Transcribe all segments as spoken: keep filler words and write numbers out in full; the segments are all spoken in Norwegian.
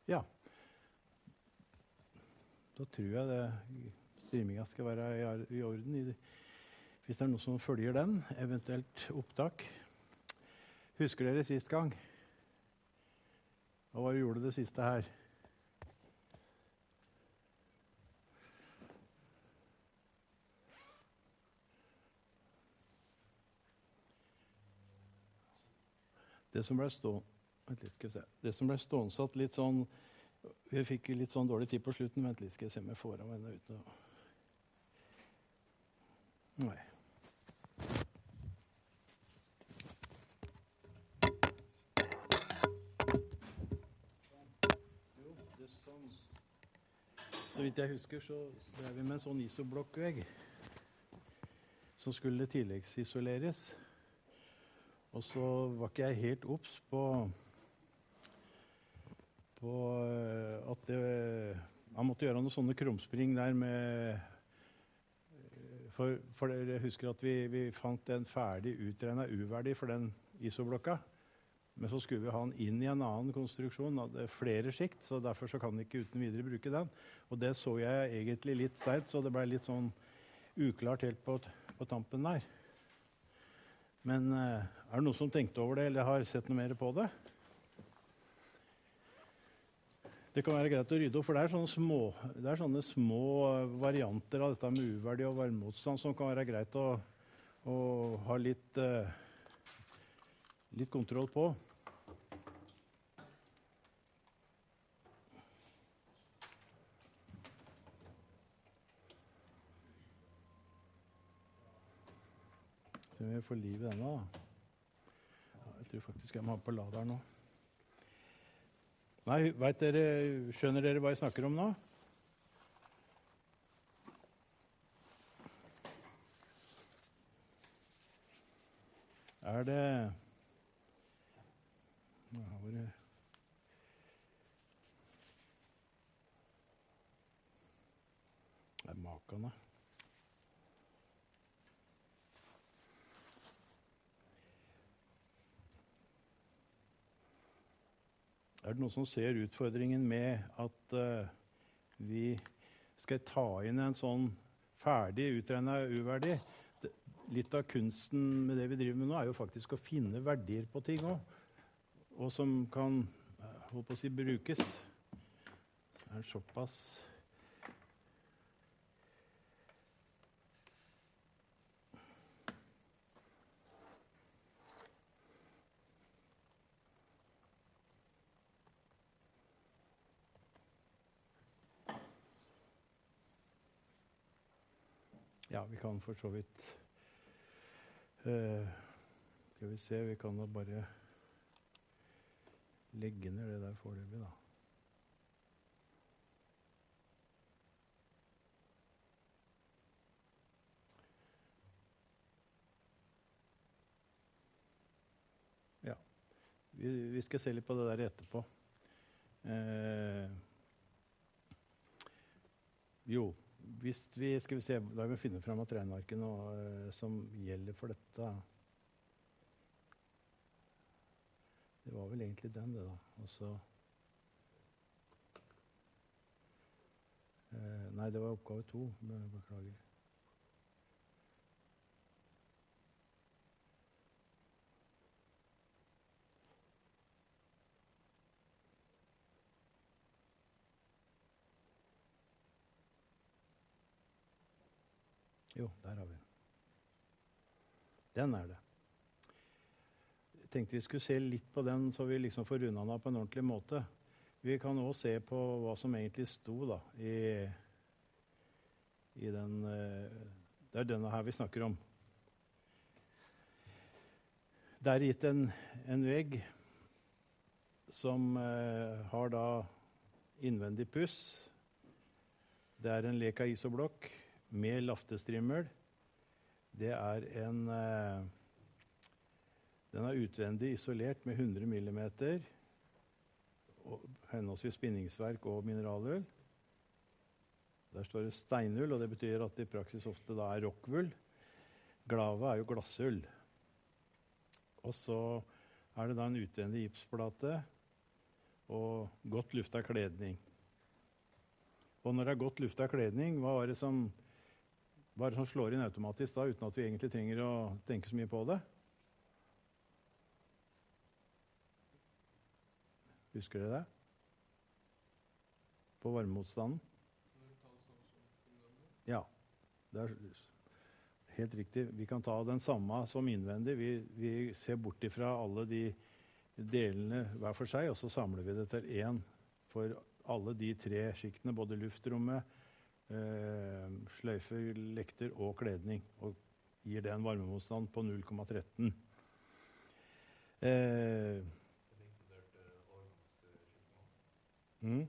Ja. Da tror jeg det streaminga skal være i, i orden. I, hvis det er noen som følger den, eventuelt opptak. Husker dere sist gang? Hva var det du gjorde det siste her? Det som ble stå... Vent litt, skal vi se. Det som ble stånsatt litt sånn... Vi fikk litt sånn dårlig tid på slutten. Vent litt, skal jeg se om jeg får av henne uten å... Nei. Jo, det er sånn. Så vidt jeg husker, så drev vi med en sånn isoblokkvegg som skulle tilleggsisoleres. Og så var ikke jeg helt obs på, på at det, man måtte gjøre noen sånne krumspring der med... For, for jeg husker at vi, vi fant en ferdig utregnet uverdig for den isoblokka. Men så skulle vi ha den inn i en annen konstruksjon. Det er flere skikt, så derfor så kan vi ikke uten videre bruke den. Og det så jeg egentlig litt sent, så det ble litt sånn uklart helt på, på tampen der. Men uh, er det noen som tenkte over det, eller har sett noe mer på det? Det kan være greit å rydde opp, for det er sånne små, det er sånne små varianter av dette med uverdig og varmemotstand som kan være greit å, å ha litt, uh, litt kontroll på. Så vi får liv i denne da. Ja, jeg tror faktisk jeg må ha på lader nå. Nei, vet dere, skjønner dere hva jeg snakker om nå? Er det... Ja, hvor er... Det er makene. Er det noen som ser utfordringen med at uh, vi skal ta inn en sånn ferdig utregnet uverdig? Det, litt av kunsten med det vi driver med nå er jo faktisk å finne verdier på ting også, og som kan holdt på å si, brukes. Så er det såpass... Ja, vi kan for så vidt uh, skal vi se, vi kan da bare legge ned det der foreløpig da. Ja, vi, vi skal se litt på det der etterpå. Uh, jo. Hvis vi skal vi se, da vil vi finne frem av regnearket nå, uh, som gjelder for dette. Det var vel egentlig den, det da. Og så, uh, nei, det var oppgave to, beklager. Jo, der har vi den. Den er det. Jeg tenkte vi skulle se litt på den, så vi liksom får rundet den på en ordentlig måte. Vi kan også se på hva som egentlig sto da, i, i den, det er denne her vi snakker om. Det er gitt en, en vegg som eh, har da innvendig puss. Det er en leka isoblokk med laftestrimmel. Det er en eh, den er utvendig isolert med hundre millimeter og henholdsvis bindingsverk og mineralull. Der står det steinull, og det betyr at det i praksis ofte da er rockvull. Glava er jo glassull. Og så er det da en utvendig gipsplate og godt lufta kledning. Og når det er godt lufta kledning, hva er det som, hva er det som slår inn automatisk da, uten at vi egentlig trenger å tenke så mye på det? Husker dere det? På varmemotstanden? Ja, det er helt riktig. Vi kan ta den samme som innvendig. Vi, vi ser bort ifra alle de delene hver for seg, og så samler vi det til én for alle de tre skiktene, både luftrommet, eh, sløyfer, lekter og kledning, og gir det en varmemotstand på null komma tretten. Eh, mm.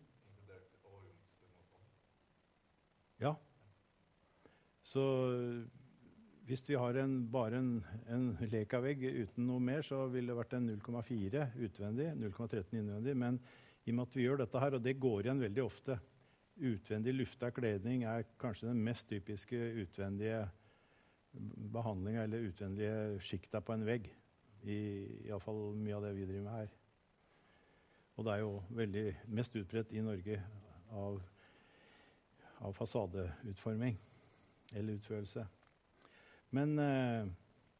Ja. Så hvis vi har en, bare en, en lekavegg uten noe mer, så ville det vært en null komma fire utvendig, null komma tretten innvendig, men i og med at vi gjør dette her, og det går igjen veldig ofte, utvendig lufta kledning er kanskje den mest typiske utvendige behandlinga eller utvendige skikta på en vegg. I, i alle fall mye av det vi driver med her. Og det er jo veldig mest utbredt i Norge av, av fasadeutforming eller utførelse. Men eh,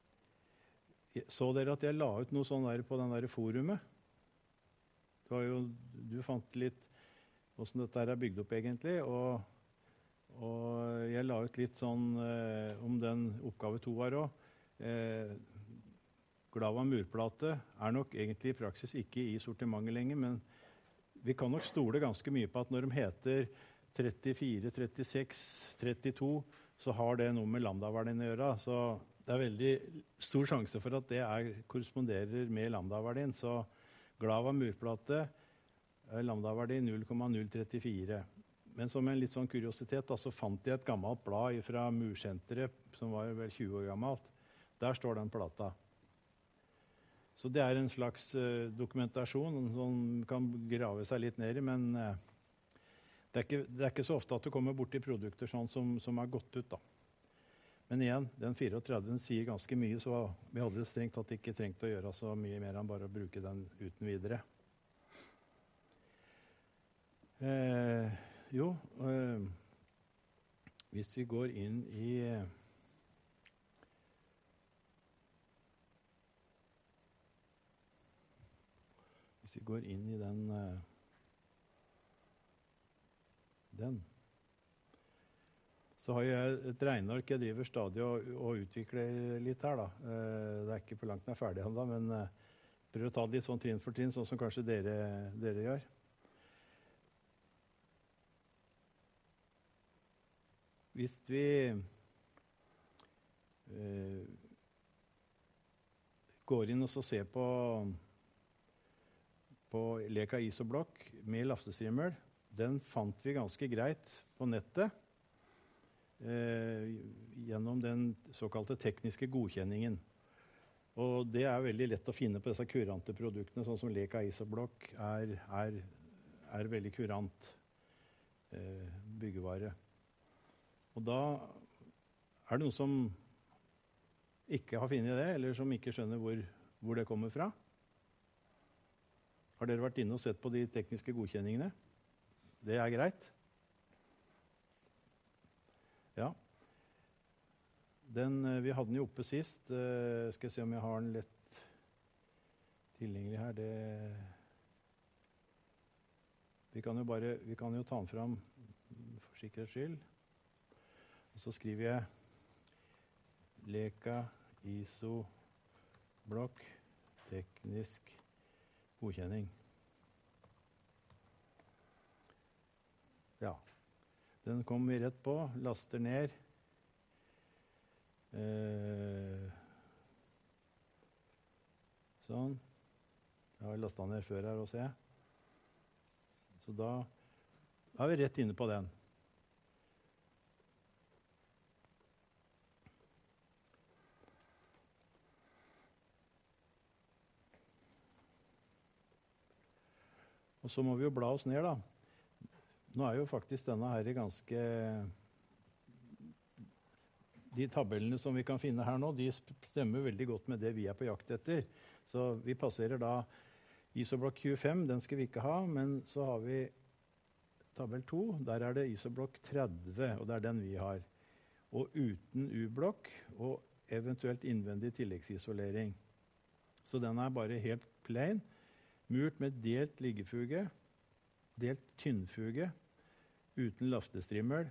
så dere at jeg la ut noe sånn der på den der forumet? Det var jo, du fant litt hvordan dette er bygd opp egentlig, og, og jeg la ut litt sånn eh, om den oppgave to var også. Eh, Glava murplate er nok egentlig i praksis ikke i sortimentet lenger, men vi kan nok stole ganske mye på at når de heter trettifire, trettiseks, trettito, så har det noe med lambda-verdien å gjøre. Så det er veldig stor sjanse for at det er, korresponderer med lambda-verdien. Så Glava murplate er lambda-verdi null komma null trettifire. Men som en litt sånn kuriositet, da, så fant jeg et gammelt blad fra Mursenteret, som var vel tjue år gammelt. Der står den plata. Så det er en slags uh, dokumentasjon som kan grave seg litt ned i, men uh, det, er ikke, det er ikke så ofte at du kommer borti produkter sånn som, som er gått ut, da. Men igjen, den tretifire sier ganske mye, så vi hadde strengt tatt ikke trengt å gjøre så mye mer enn bare å bruke den uten videre. Eh, jo, eh, hvis vi går inn i eh, Hvis vi går inn i den eh, den så har jeg et regneark jeg driver stadig og, og utvikler litt her. Da. Eh, det er ikke på langt nær ferdig ennå, men eh, prøver å ta det litt sånn trinn for trinn, sånn som kanskje dere, dere gjør. Hvis vi eh, går inn og så ser på, på Leka isoblokk med laftestrimmel, den fant vi ganske greit på nettet. Eh, gjennom den såkalte tekniske godkjenningen. Og det er veldig lett å finne på disse kurante produktene, sånn som Leka isoblokk er, er, er veldig kurant eh, byggevare. Og da er det noen som ikke har funnet det, eller som ikke skjønner hvor, hvor det kommer fra. Har dere vært inne og sett på de tekniske godkjenningene? Det er greit. Ja. Den, vi hadde den jo oppe sist. Uh, skal jeg se om jeg har den lett tilgjengelig her. Det, vi, kan jo bare, vi kan jo ta den fram for sikkerhets skyld. Og så skriver jeg Leka isoblokk teknisk godkjenning. Ja. Den kommer vi rett på, laster ned. Eh, sånn. Jeg har lastet ned før her også, jeg. Så da er vi rett inne på den. Og så må vi jo bla oss ned, da. Nå er jo faktisk denne her ganske De tabellene som vi kan finne her nå, de stemmer veldig godt med det vi er på jakt etter. Så vi passerer da Isoblokk tjuefem, den skal vi ikke ha, men så har vi tabell to. Der er det isoblokk tretti, og det er den vi har. Og uten U-blokk og eventuelt innvendig tilleggsisolering. Så den er bare helt plain. Murt med delt liggefuge, delt tynnfuge, uten laftestrimmel.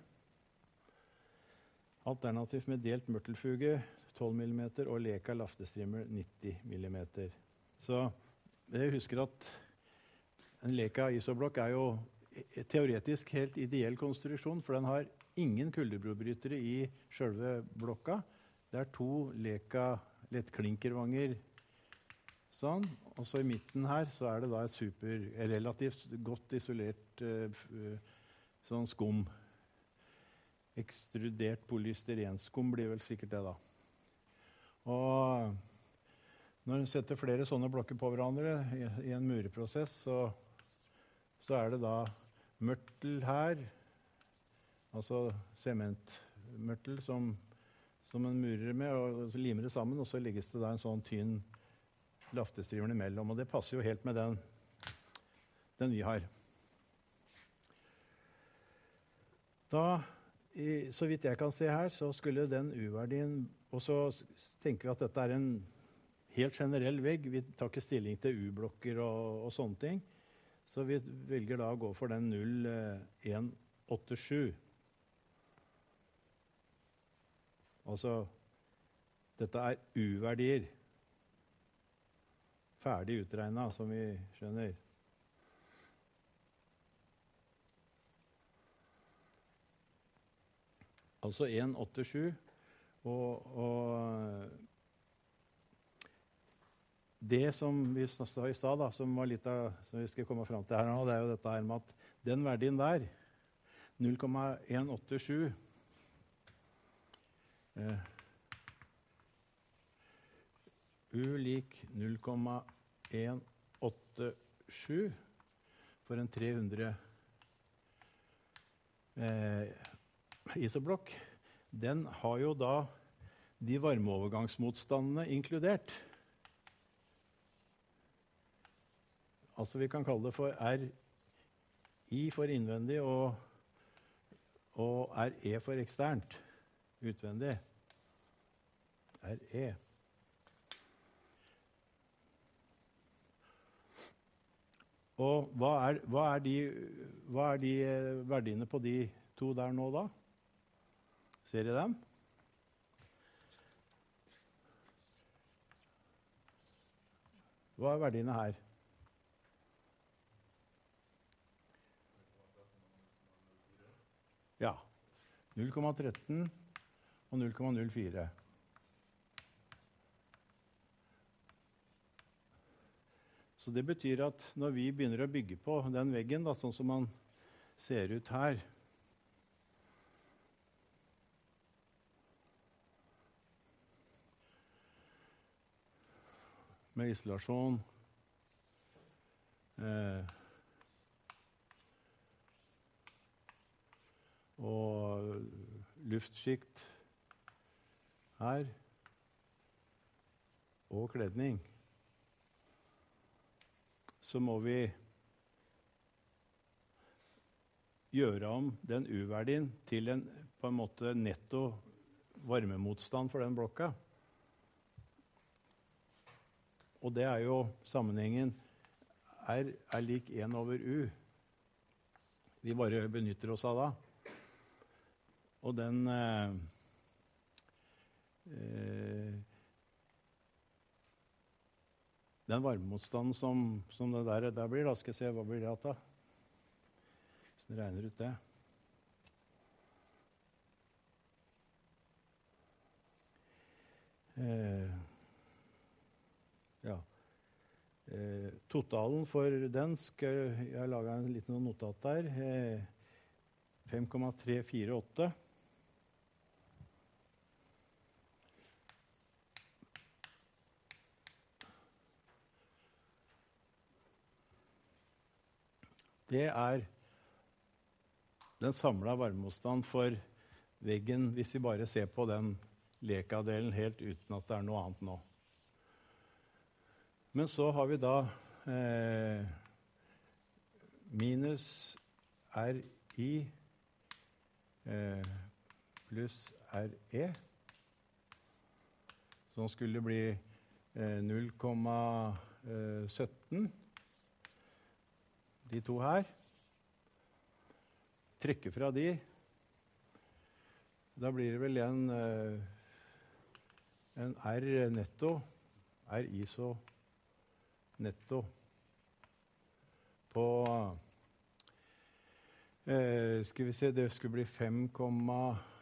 Alternativt med delt mørtelfuge, tolv millimeter, og leka laftestrimmel, nitti millimeter. Så jeg husker at en leka isoblokk er jo teoretisk helt ideell konstruksjon, for den har ingen kuldebrobrytere i selve blokka. Det er to leka lettklinkervanger sånn, og så i midten her så er det da et super, relativt godt isolert uh, sånn skum. Ekstrudert polystyrenskum blir vel sikkert det da. Og når du setter flere sånne blokker på hverandre i, i en mureprosess, så, så er det da mørtel her, altså sementmørtel som, som en murer med, og så limer det sammen, og så legges det da en sånn tynn laftestrimmel imellom, og det passer jo helt med den, den vi har. Da, i, så vidt jeg kan se her, så skulle den U-verdien, og så tenker vi at dette er en helt generell vegg. Vi tar ikke stilling til U-blokker og, og sånne ting. Så vi velger da å gå for den null en åtte sju. Altså, dette er U-verdier. Ferdig utregnet, som vi skjønner. Altså en åtte sju, og, og det som vi sa i stad, da, som var litt av, som vi skal komme frem til her nå, det er jo dette her med at den verdien der, null komma en åtte sju, eh, U lik null komma en åtte sju for en tre hundre eh, isoblokk, den har jo da de varmeovergangsmotstandene inkludert. Altså vi kan kalle det for R I for innvendig og, og R E for eksternt, utvendig. R E. Og hva er, hva er, de, hva er de verdiene på de to der nå da? Ser dere dem? Hva er verdiene her? Ja, null komma tretten og null komma null fire. Så det betyr at når vi begynner å bygge på den veggen, da, sånn som man ser ut her, med isolasjon, eh, og luftskikt her, og kledning, så må vi gjøre om den U-verdien til en på en måte netto varmemotstand for den blokka. Og det er jo sammenhengen R er lik en over U. Vi bare benytter oss av da. Og den eh, eh, den varmemotstanden som, som det der, der blir, da skal jeg se, hva blir det da? Hvis den regner ut det. Eh, ja. Eh, totalen for den skal jeg lage en liten notat der. Eh, fem komma tre fire åtte. Det er den samlede varmemotstand for veggen hvis vi bare ser på den lekadelen helt uten at det er noe annet nå. Men så har vi da eh, minus R I eh, pluss R E, som skulle bli eh, null komma sytten. De to her. Trekke fra de. Da blir det vel en, en R netto, R iso netto, på eh, skal vi se, det skulle bli fem komma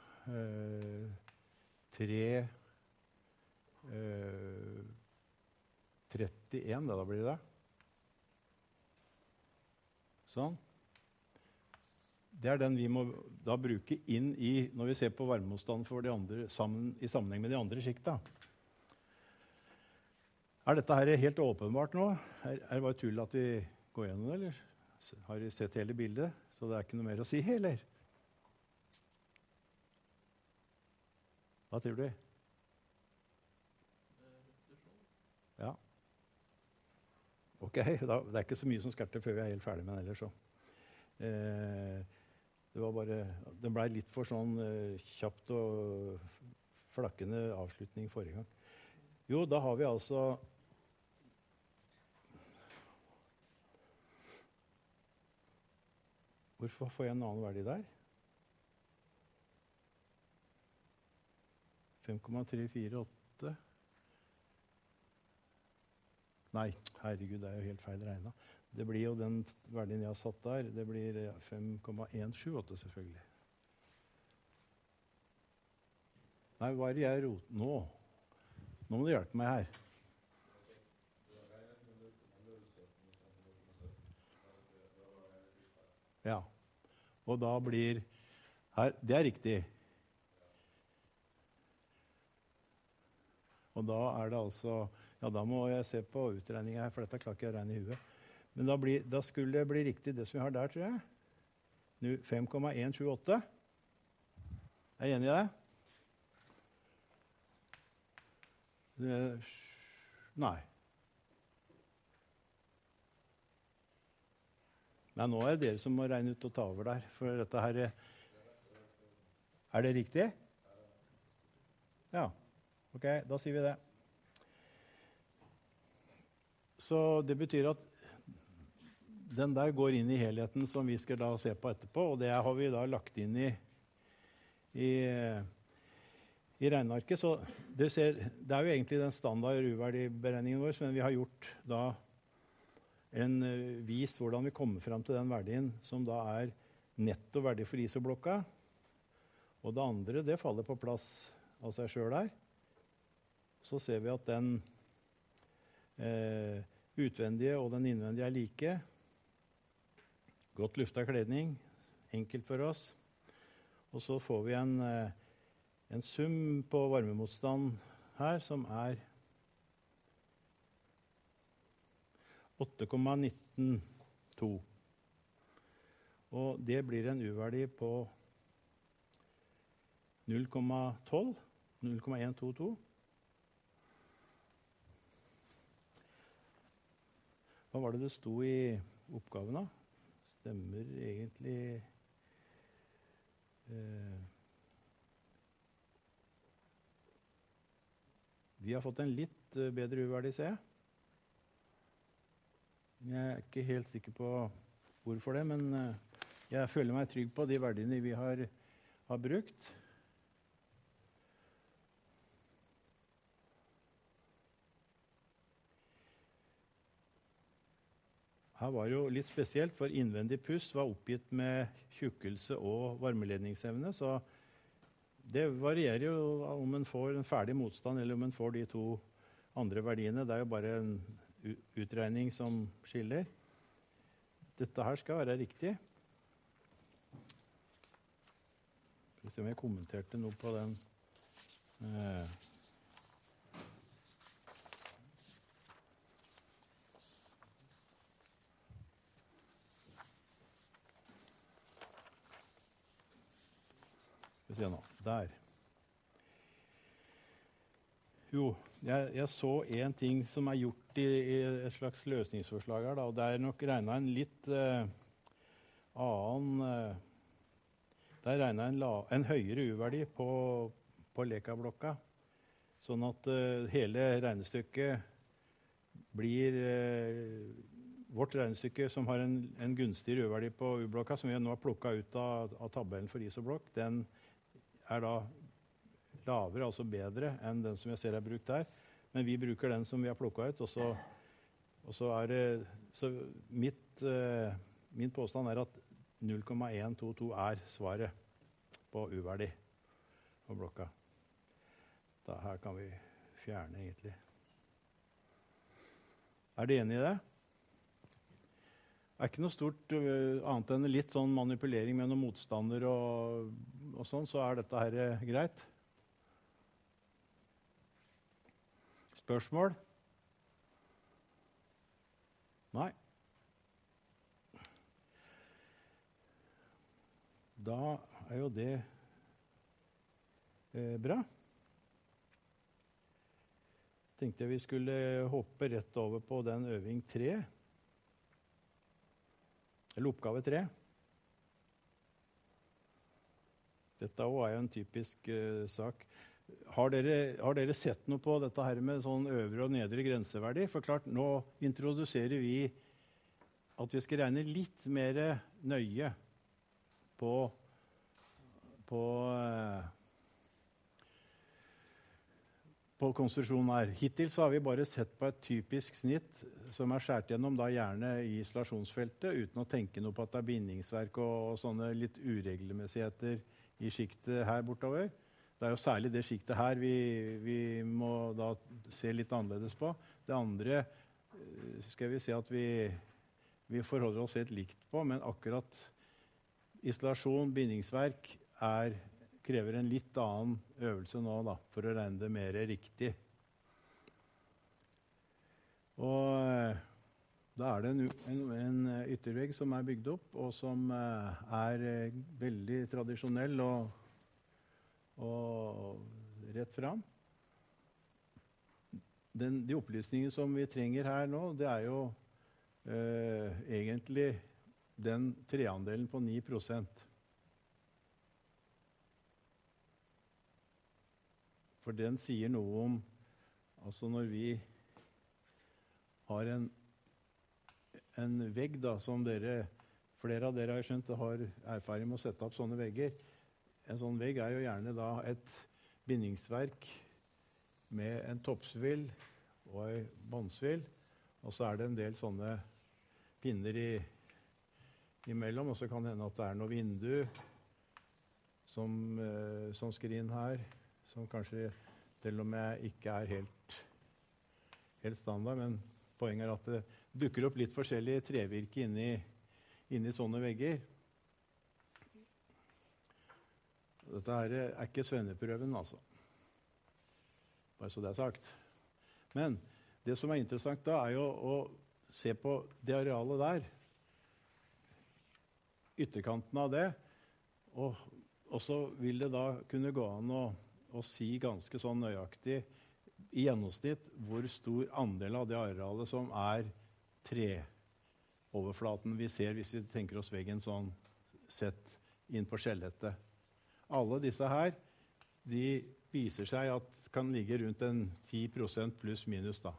tre trettien, da, da blir det det. Sånn. Det er den vi må da bruke inn i, når vi ser på varmemotstand for de andre, sammen, i sammenheng med de andre skikta. Er dette her helt åpenbart nå? Er, er det bare tull at vi går gjennom det, eller? Har vi sett hele bildet, så det er ikke noe mer å si, eller? Hva tror du? Ja. Ok, da, det er ikke så mye som skal til før vi er helt ferdig med den ellers. Så. Eh, det var bare, det ble litt for sånn eh, kjapt og flakkende avslutning forrige gang. Jo, da har vi altså Hvorfor får jeg en annen verdi der? fem komma tre fire åtte. Nei, herregud, det er jo helt feil regnet. Det blir jo den verdien jeg har satt der. Det blir fem komma en sju åtte, selvfølgelig. Nei, hva er det jeg roter nå? Nå må du hjelpe meg her. Ja, og da blir her, det er riktig. Og da er det altså, ja da må jeg se på utregningen her, for dette klarer ikke jeg å regne i huet. Men da, blir, da skulle det bli riktig det som vi har der, tror jeg. Nå fem komma en sju åtte. Er jeg enig i det? det? Nei. Nei, nå er det dere som må regne ut og ta over der, for dette her er... Er det riktig? Ja. Ok, da sier vi det. Så det betyr at den der går inn i helheten som vi skal da se på etterpå, og det har vi da lagt inn i, i, i regnearket. Så det, ser, det er jo egentlig den standard uverdiberegningen vår, men vi har gjort da en vist hvordan vi kommer frem til den verdien som da er netto verdi for isoblokka. Og det andre, det faller på plass av seg selv der. Så ser vi at den eh, utvendige og den innvendige er like. Godt lufta kledning, enkelt for oss. Og så får vi en, eh, en sum på varmemotstand her som er åtte komma nitten to. Og det blir en uverdi på null komma tolv, null komma en to to. Hva var det det sto i oppgaven da? Stemmer egentlig eh, Vi har fått en litt bedre uverdi, ser jeg. Jeg er ikke helt sikker på hvorfor det, men eh, jeg føler meg trygg på de verdiene vi har, har brukt. Her var jo litt spesielt, for innvendig pust var oppgitt med tjukkelse og varmeledningsevne, så det varierer jo om en får en ferdig motstand eller om en får de to andre verdiene. Det er jo bare en utregning som skiller. Dette her skal være riktig. Skal vi se om jeg kommenterte noe på den. Eh. Skal vi se nå. Der. Jo, jeg, jeg så en ting som er gjort gjort i, i et slags løsningsforslag her, da, og det er nok regnet en litt eh, annen eh, Det er regnet en, la, en høyere U-verdi på, på Leka-blokka, sånn at eh, hele regnestykket blir eh, vårt regnestykke som har en, en gunstig U-verdi på U-blokka, som vi nå har plukket ut av, av tabellen for isoblokk, den er da lavere, altså bedre enn den som jeg ser er brukt her. Men vi bruker den som vi har plukket ut, og så, og så er det så mitt, eh, min påstand er at null komma en to to er svaret på U-verdi på blokka. Da her kan vi fjerne, egentlig. Er dere enige i det? Det er ikke noe stort uh, annet enn litt sånn manipulering med noen motstander og, og sånn, så er dette her uh, greit. Spørsmål? Nei. Da er jo det uh, bra. Tenkte jeg vi skulle hoppe rett over på den øving tre. Eller oppgave tre. Dette også er jo en typisk uh, sak. Har dere, har dere sett noe på dette her med sånn øvre og nedre grenseverdi? For klart, nå introduserer vi at vi skal regne litt mer nøye på, på, uh, på konstruksjonen her. Hittil så har vi bare sett på et typisk snitt som er skjært gjennom da gjerne i isolasjonsfeltet, uten å tenke noe på at det er bindingsverk og, og sånne litt uregelmessigheter i skiktet her bortover. Det er jo særlig det skiktet her vi, vi må da se litt annerledes på. Det andre skal vi se at vi, vi forholder oss helt likt på, men akkurat isolasjon, bindingsverk, er, krever en litt annen øvelse nå da, for å regne det mer riktig. Og da er det en, en, en yttervegg som er bygd opp, og som er veldig tradisjonell og, og rett fram. Den, de opplysningene som vi trenger her nå, det er jo eh, egentlig den treandelen på ni prosent. For den sier noe om, altså når vi har en, en vegg da, som dere, flere av dere har skjønt, har erfaring med å sette opp sånne vegger. En sånn vegg er jo gjerne da et bindingsverk med en toppsvill og en båndsvill, og så er det en del sånne pinner i, imellom, og så kan det hende at det er noe vindu som, eh, som skrin her, som kanskje til og med ikke er helt, helt standard, men poenget er at det dukker opp litt forskjellig trevirke inni, inni sånne vegger. Dette her er ikke svenneprøven, altså. Bare så det er sagt. Men det som er interessant da, er jo å se på det arealet der. Ytterkanten av det. Og, og så vil det da kunne gå an å, å si ganske sånn nøyaktig i gjennomsnitt hvor stor andel av det arealet som er treoverflaten vi ser hvis vi tenker oss veggen sånn sett inn på skjelettet. Alle disse her, de viser seg at kan ligge rundt en ti prosent pluss minus da.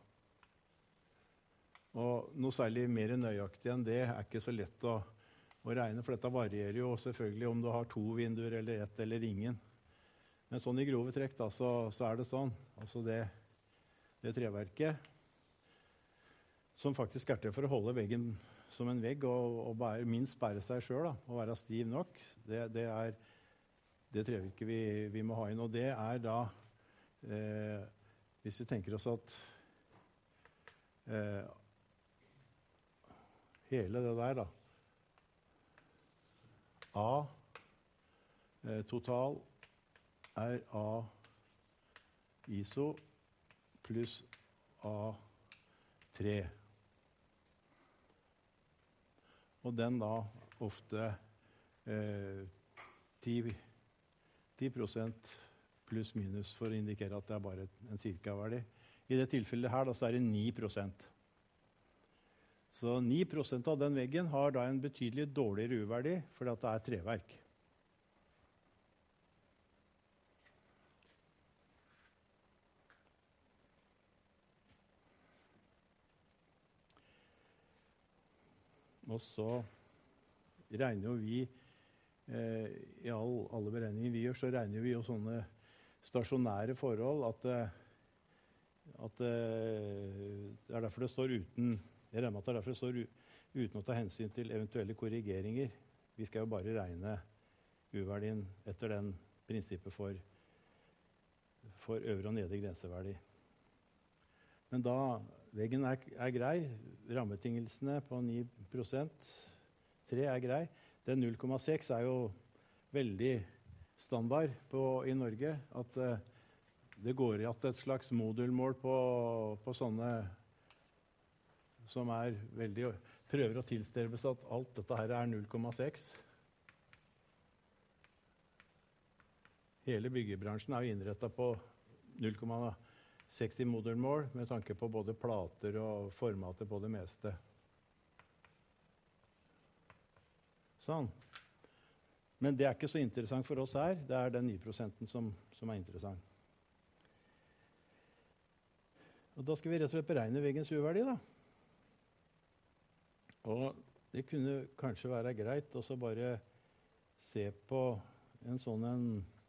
Og noe særlig mer nøyaktig enn det er ikke så lett å, å regne, for dette varierer jo selvfølgelig om du har to vinduer eller ett eller ingen. Men sånn i grove trekk da, så, så er det sånn. Altså det, det treverket som faktisk er til for å holde veggen som en vegg og, og bære, minst bære seg selv da, og være stiv nok, det, det er det trevirket vi, vi må ha inn. Og det er da, eh, hvis vi tenker oss at eh, hele det der da, A eh, total er A iso pluss A tre. Og den da ofte eh, ti prosent pluss minus for å indikere at det er bare en cirka-verdi. I det tilfellet her da, så er det ni prosent. Så ni prosent av den veggen har da en betydelig dårligere U-verdi, fordi at det er treverk. Og så regner jo vi, eh, i all, alle beregninger vi gjør, så regner vi jo sånne stasjonære forhold at, at det er derfor det står uten, jeg regner med at det er derfor det står uten å ta hensyn til eventuelle korrigeringer. Vi skal jo bare regne U-verdien etter den prinsippet for, for øvre og nedre grenseverdi. Men da veggen er, er grei, rammetingelsene på ni prosent, tre er grei. Den null komma seks er jo veldig standard på, i Norge, at uh, det går i at et slags modulmål på, på sånne som er veldig, prøver å tilstrebe seg at alt dette her er null komma seks. Hele byggebransjen er jo innrettet på null komma seks i modulmål, med tanke på både plater og formater på det meste. Sånn. Men det er ikke så interessant for oss her. Det er den ni prosenten som, som er interessant. Og da skal vi rett og slett beregne veggens U-verdi, da. Og det kunne kanskje være greit å så bare se på en sånn en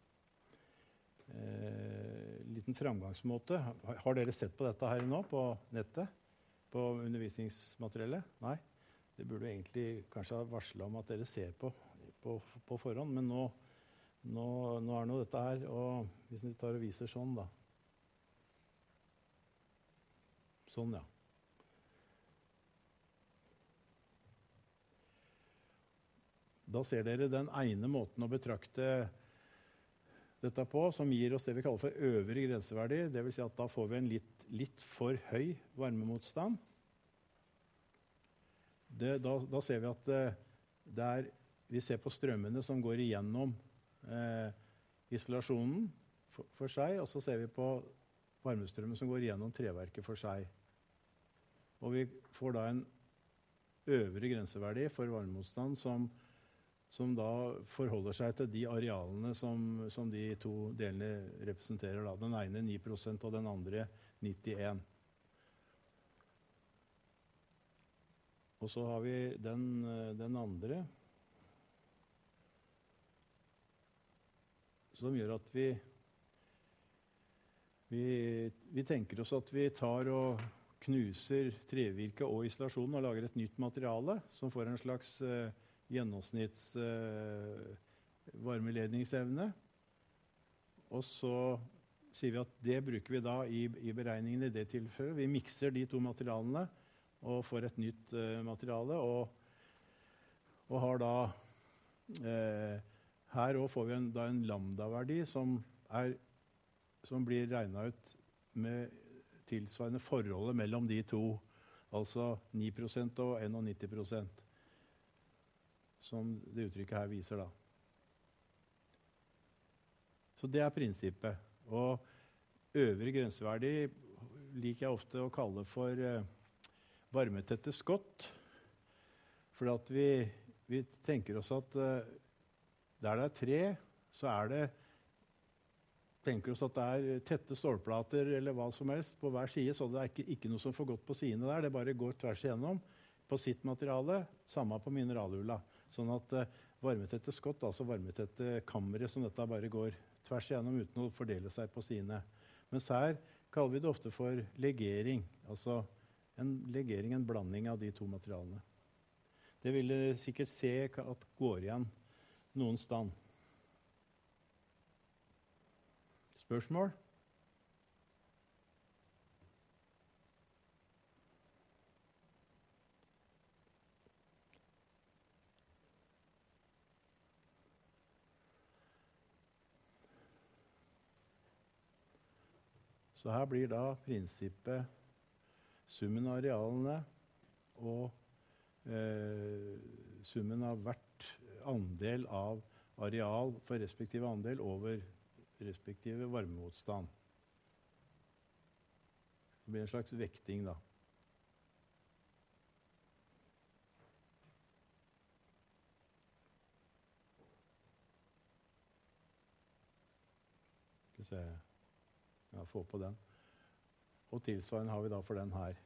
Eh, liten framgangsmåte. Har, har dere sett på dette her nå på nettet? På undervisningsmateriellet? Nei? Det burde egentlig kanskje ha varslet om at dere ser på på, på forhånd, men nå, nå, nå er nå dette her, og hvis vi tar og viser sånn da. Sånn, ja. Da ser dere den ene måten å betrakte dette på, som gir oss det vi kaller for øvre grenseverdi. Det vil si at da får vi en litt, litt for høy varmemotstand. Det, da, da ser vi at eh, der vi ser på strømmene som går igjennom eh, isolasjonen for, for seg, og så ser vi på varmestrømmen som går igjennom treverket for seg. Og vi får da en øvre grenseverdi for varmemotstand som som da forholder seg til de arealene som, som de to delene representerer. Da. Den ene ni prosent og den andre nittien. Og så har vi den, den andre, som gjør at vi, vi, vi tenker oss at vi tar og knuser trevirke og isolasjonen og lager et nytt materiale som får en slags uh, gjennomsnitts uh, varmeledningsevne. Og så sier vi at det bruker vi da i, i beregningen i det tilfellet. Vi mikser de to materialene og får et nytt uh, materiale, og, og har da uh, her også får vi en, da en lambda-verdi som, er, som blir regnet ut med tilsvarende forholdet mellom de to, altså ni prosent og nittien prosent. Som det uttrykket her viser da. Så det er prinsippet. Og øvre grenseverdi liker jeg ofte å kalle for eh, varmetette skott. For at vi, vi tenker oss at eh, der det er tre, så er det tenker oss at det er tette stålplater eller hva som helst på hver side, så det er ikke, ikke noe som får gått på sidene der. Det bare går tvers igjennom på sitt materiale, samme på mineralulla. Sånn at uh, varmetette skott, altså varmetette kamre som dette bare går tvers igjennom uten å fordele seg på sidene. Mens her kaller vi det ofte for legering, altså en legering, en blanding av de to materialene. Det vil dere sikkert se at går igjen noen stand. Spørsmål? Så her blir da prinsippet summen av arealene og eh, summen av hvert andel av areal for respektive andel over respektive varmemotstand. Det blir en slags vekting, da. Skal vi se. Ja, få på den. Og tilsvarende har vi da for den her.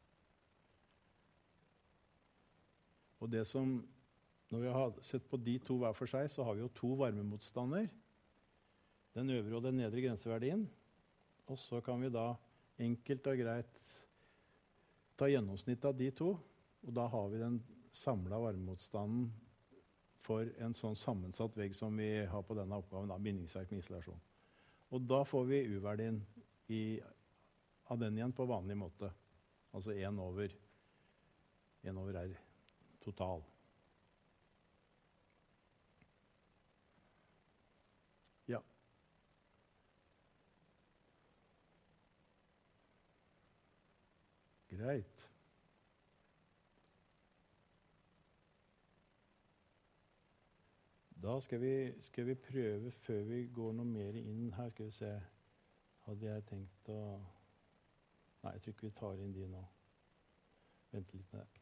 Og det som, når vi har sett på de to hver for seg, så har vi jo to varmemotstander. Den øvre og den nedre grenseverdien. Og så kan vi da enkelt og greit ta gjennomsnitt av de to, og da har vi den samla varmemotstanden for en sånn sammensatt vegg som vi har på denne oppgaven, da, bindingsverk med isolasjon. Og da får vi U-verdien i, av den igjen på vanlig måte. Altså én over, én over R total. Ja. Greit. Da skal vi, skal vi prøve, før vi går noe mer inn her, skal vi se. Hadde jeg tenkt å... Nei, jeg tror ikke vi tar inn de nå. Vent litt med det.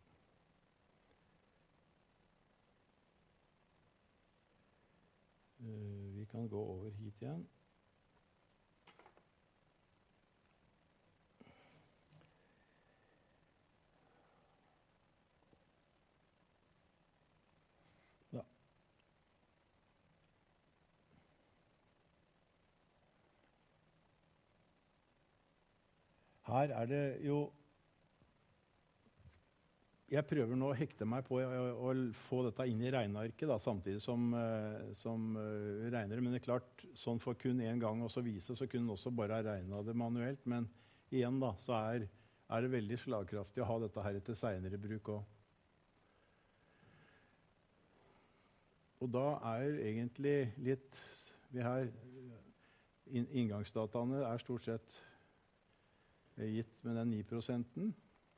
Uh, vi kan gå over hit igjen. Da. Her er det jo Jeg prøver nå å hekte meg på å, å få dette inn i regnearket, da, samtidig som, uh, som uh, regner. Men det er klart, sånn for kun én gang også vise, så kunne den også bare ha regnet det manuelt. Men igjen da, så er, er det veldig slagkraftig å ha dette her til senere bruk også. Og da er egentlig litt vi her, in, inngangsdataene er stort sett gitt med den ni prosenten.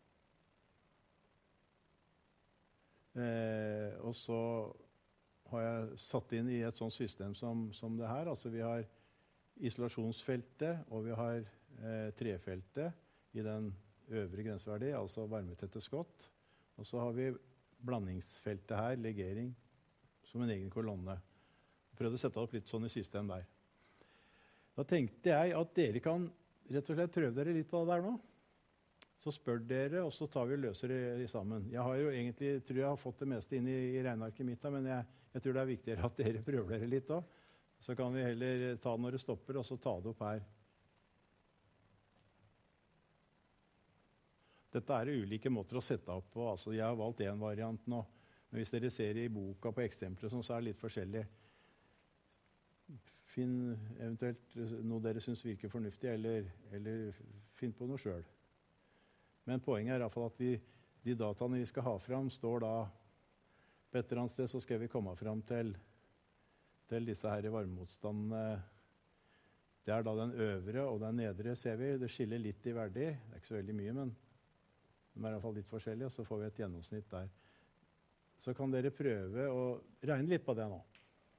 Eh, og så har jeg satt inn i et sånt system som, som det her. Altså vi har isolasjonsfeltet, og vi har eh, trefeltet i den øvre grenseverdi, altså varmetette skott. Og så har vi blandingsfeltet her, legering, som en egen kolonne. Jeg prøvde å sette opp litt sånn i system der. Da tenkte jeg at dere kan rett og slett prøve dere litt på det der nå. Så spør dere, og så tar vi og løser det sammen. Jeg har jo egentlig, tror jeg har fått det meste inn i, i regnearket mitt, men jeg, jeg tror det er viktigere at dere prøver dere litt også. Så kan vi heller ta når det stopper, og så ta det opp her. Dette er ulike måter å sette opp på. Altså, jeg har valgt en variant nå. Men hvis dere ser i boka på eksempler, så er det litt forskjellig. Finn eventuelt noe dere synes virker fornuftig, eller, eller finn på noe selv. Men poenget er i hvert fall at vi, de dataene vi skal ha fram, står da på et eller annet sted, så skal vi komme fram til, til disse her i varmemotstandene. Det er da den øvre og den nedre, ser vi. Det skiller litt i verdi. Det er ikke så veldig mye, men de er i hvert fall litt forskjellige, og så får vi et gjennomsnitt der. Så kan dere prøve å regne litt på det nå.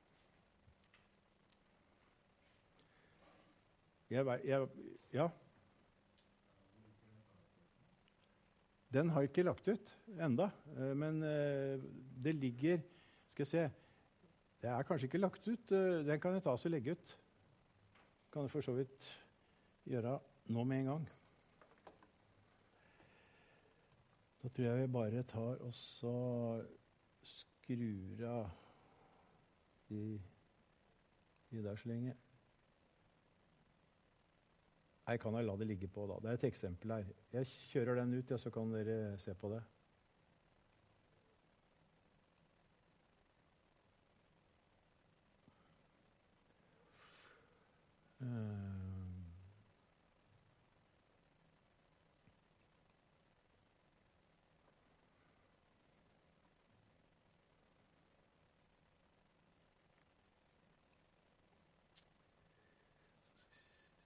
Jeg, jeg, ja. Den har jeg ikke lagt ut enda, men det ligger, skal jeg se, det er kanskje ikke lagt ut, den kan jeg ta og legge ut. Kan jeg for så vidt gjøre nå med en gang. Da tror jeg vi bare tar og så skrur av de, de der så lenge. Jeg kan la det ligge på da. Det er et eksempel her. Jeg kjører den ut, ja, så kan dere se på det. Um.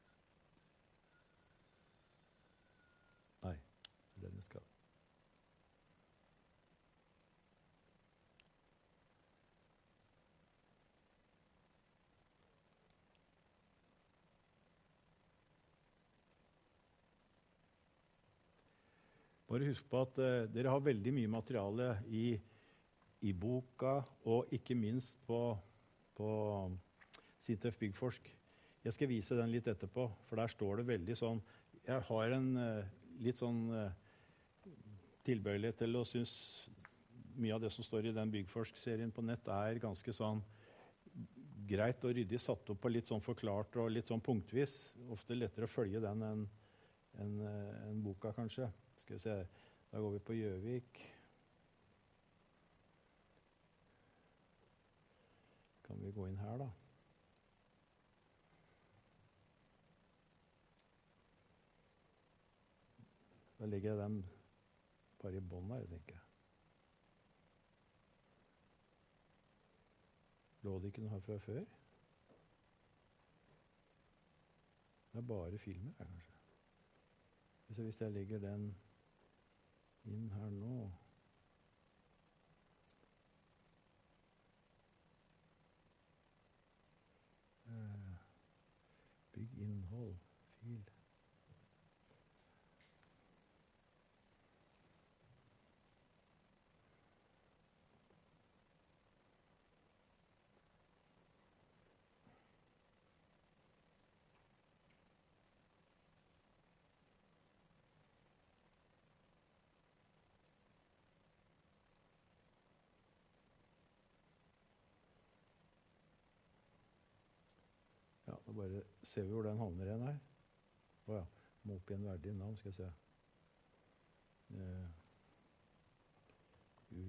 Nei, det er den jeg skal. må dere huske på at uh, dere har veldig mye materiale i, i boka, og ikke minst på, på SINTEF Byggforsk. Jeg skal vise den litt etterpå, for der står det veldig sånn. Jeg har en uh, litt sånn uh, tilbøyelighet til å synes mye av det som står i den Byggforsk-serien på nett er ganske sånn greit og ryddig satt opp på litt sånn forklart og litt sånn punktvis. Ofte lettere å følge den enn en, en boka, kanskje. Skal vi se, da går vi på Gjøvik. Kan vi gå inn her, da? Da legger jeg den bare i bånd her, tenker jeg. Lå det ikke noe her fra før? Det er bare filmer her, kanskje. Så hvis jeg legger den inn her nå... Uh, bygg innhold, fil... Ja, da bare ser vi hvor den havner igjen her. Åja, må opp i en verdig navn, skal jeg se. Uh, U.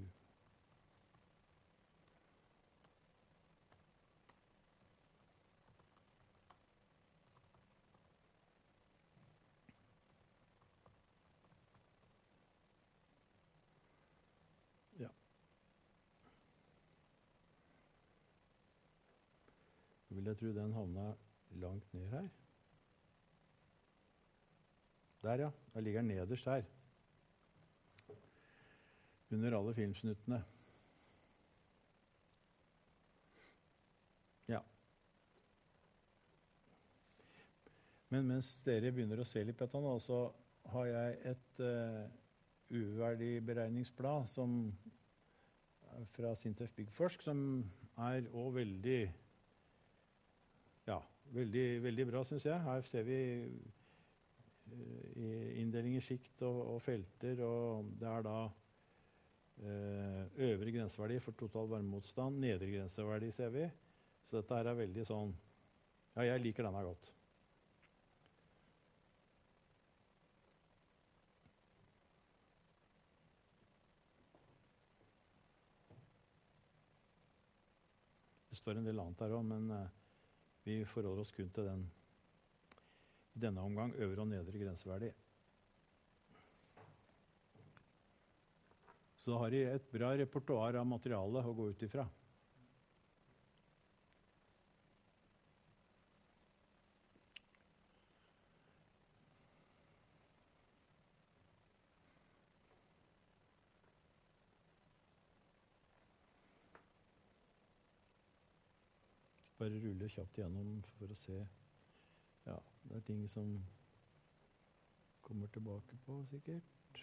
Ja. Så vil jeg tro den havna langt ned her. Der, ja. Der ligger den nederst her. Under alle filmsnuttene. Ja. Men mens dere begynner å se litt på dette nå, så har jeg et uh, uverdig beregningsblad som fra SINTEF Byggforsk, som er også veldig, ja, veldig, veldig bra, synes jeg. Her ser vi uh, inndeling i skikt og, og felter, og det er da uh, øvre grenseverdi for total varmemotstand, nedre grenseverdi ser vi. Så dette her er veldig sånn, ja, jeg liker denne godt. Det står en del annet her også, men uh, vi forholder oss kun til den i denne omgang øvre og nedre grenseverdi. Så da har de et bra repertoar av materiale å gå ut ifra. Bare rulle kjapt gjennom for å se. Ja, det er ting som kommer tilbake på, sikkert.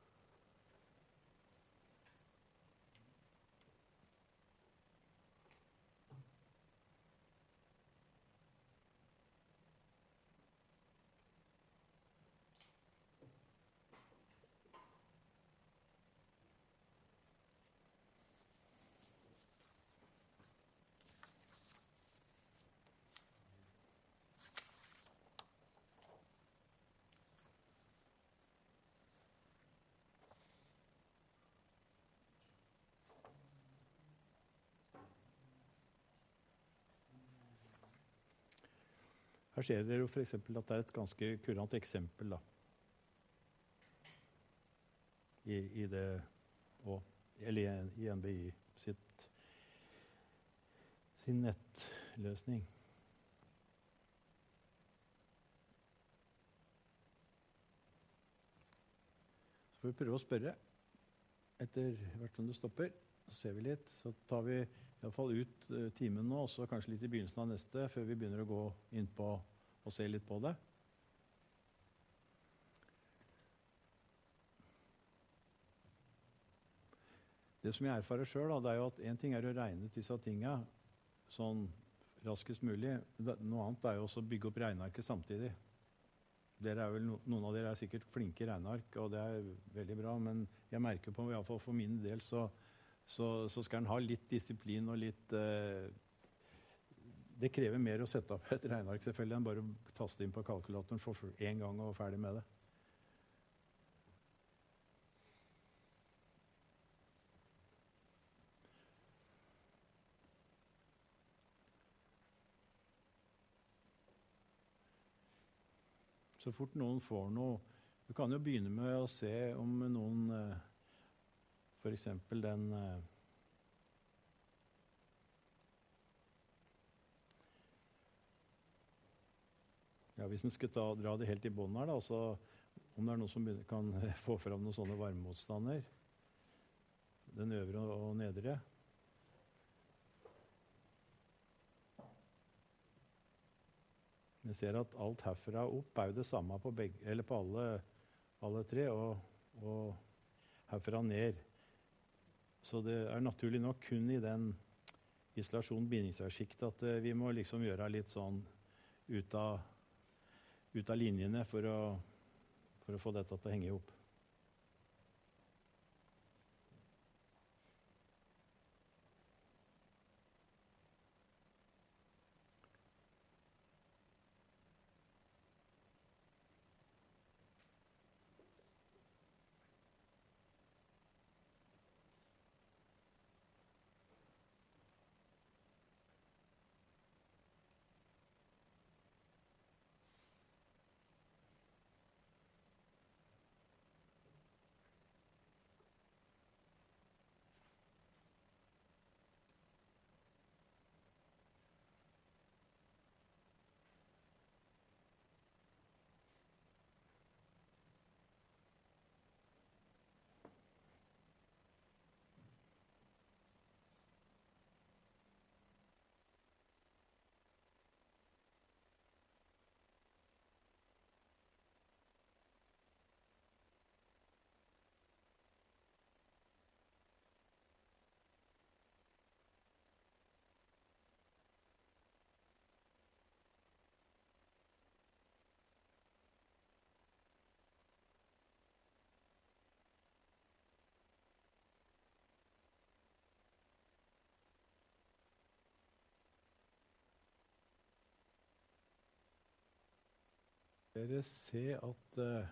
Her ser dere jo for eksempel at det er et ganske kurant eksempel da. I, i det, og, eller i N B I sitt, sin nettløsning. Så får vi prøve å spørre etter hvert som det stopper. Så ser vi litt, så tar vi i hvert fall ut uh, timen nå, og så kanskje litt i begynnelsen av neste, før vi begynner å gå inn på og se litt på det. Det som jeg erfarer selv, da, det er jo at en ting er å regne ut disse tingene sånn raskest mulig. Det- Noe annet er jo også å bygge opp regnearket samtidig. Dere er vel, no- noen av dere er sikkert flinke i regneark, og det er veldig bra, men jeg merker på, i hvert fall for min del, så, så, så skal en ha litt disiplin og litt eh, Det krever mer å sette opp et regneark selvfølgelig enn bare å taste inn på kalkulatoren for én gang og ferdig med det. Så fort noen får noe Du kan jo begynne med å se om noen eh, for eksempel den eh, ja, Hvis en skal ta, dra det helt i bånn her, da, så om det er noen som begynner, kan få fram noen sånne varmemotstander, den øvre og nedre. Vi ser at alt herfra opp er jo det samme på, begge, eller på alle, alle tre, og, og herfra ned. Så det er naturlig nok kun i den isolasjon-bindingsværskiktet at eh, vi må liksom gjøre litt sånn ut av, ut av linjene for å, for å få dette til å henge ihop. Dere ser at uh,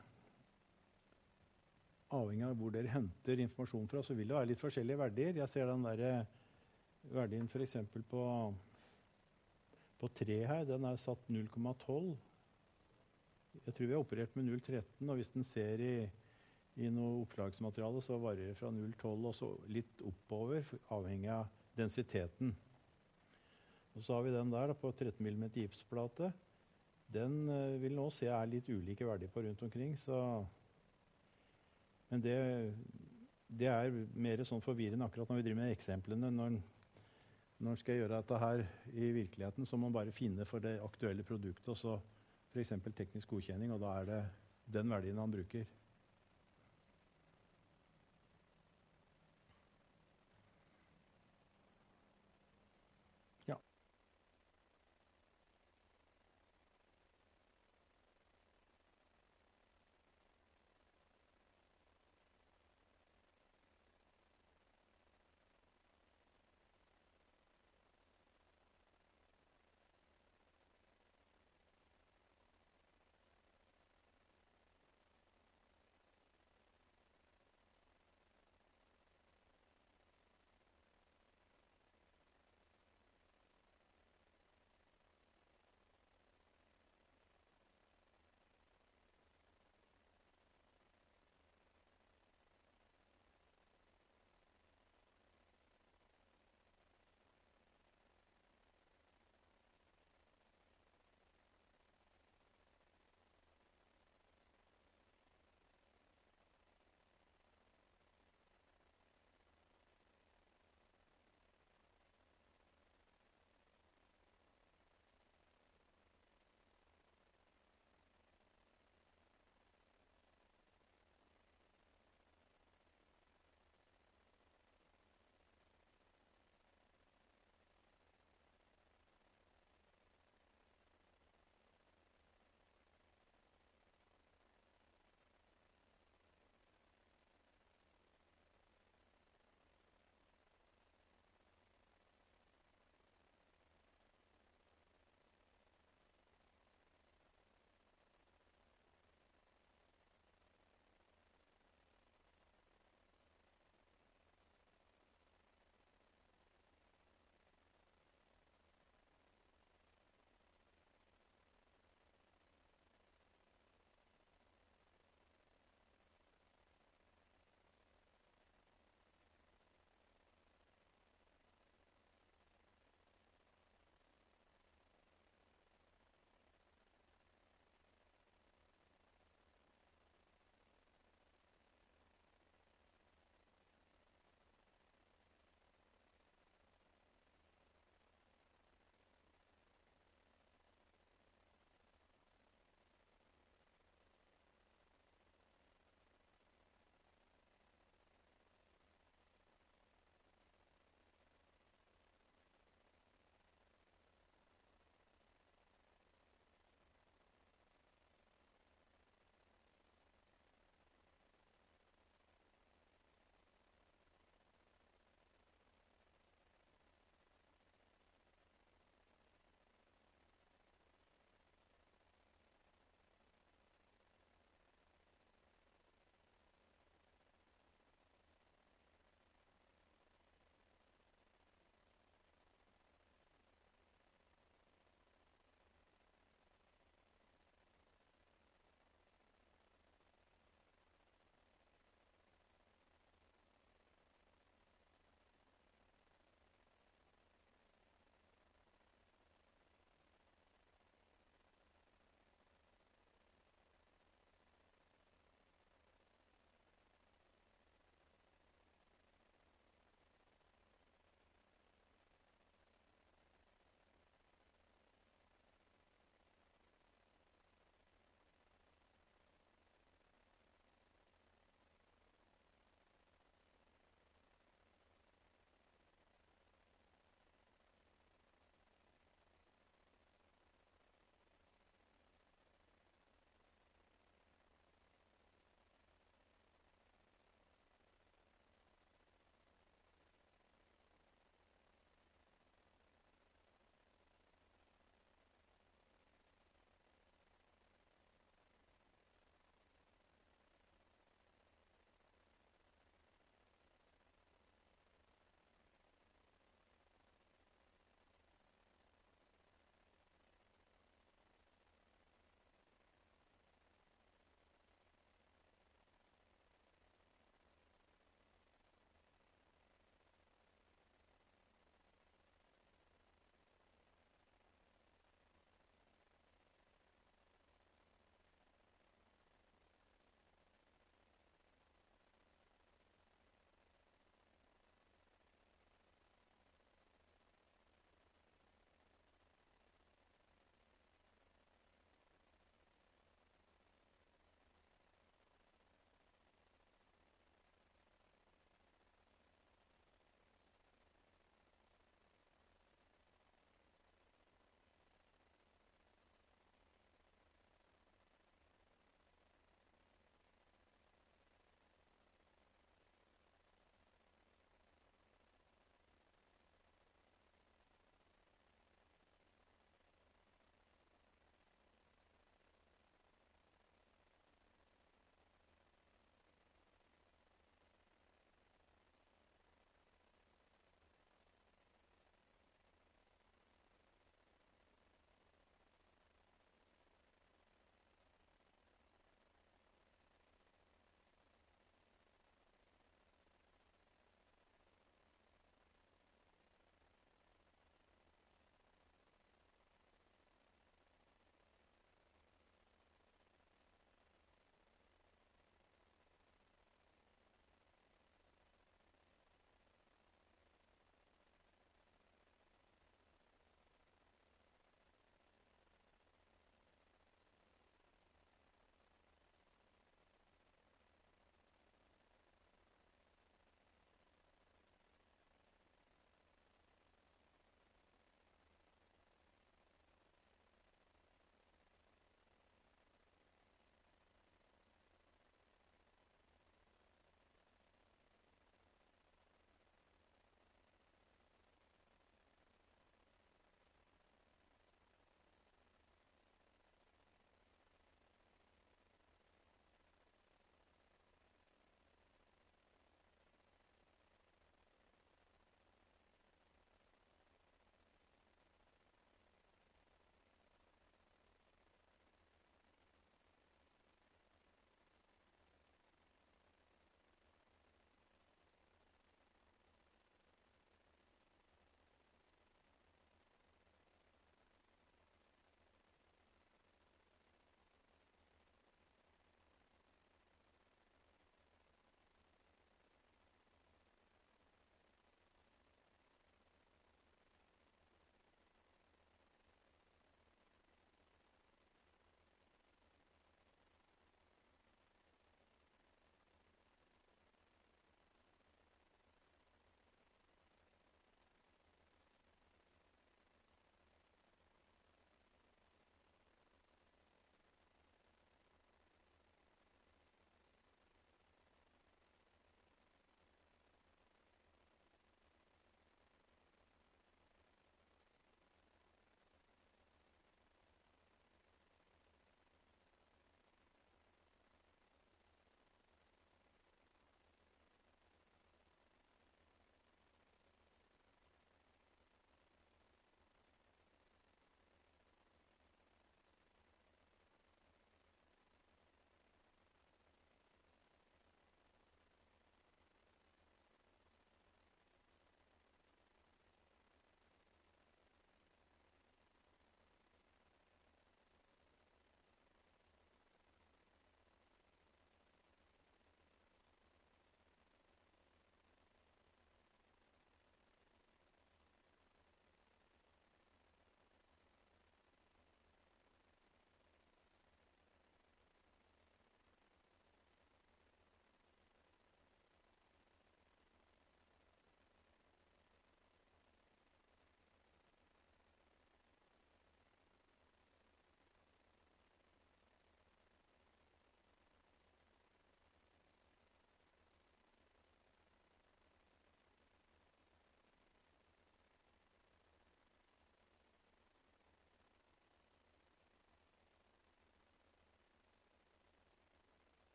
avhengig av hvor dere henter informasjon fra, så vil det være litt forskjellige verdier. Jeg ser den der uh, verdien for eksempel på, på tre her, den er satt null komma tolv. Jeg tror vi har operert med null komma tretten, og hvis den ser i, i noe opplagsmateriale, så varer det fra null komma tolv og så litt oppover, avhengig av densiteten. Og så har vi den der da, på tretten millimeter gipsplate. Den uh, vil nå se er litt ulike verdier på rundt omkring, så men det, det er mer sånn forvirrende akkurat når vi driver med eksemplene. Når, når skal jeg gjøre dette her i virkeligheten, så må man bare finne for det aktuelle produktet, og så for eksempel teknisk godkjenning, og da er det den verdien han bruker.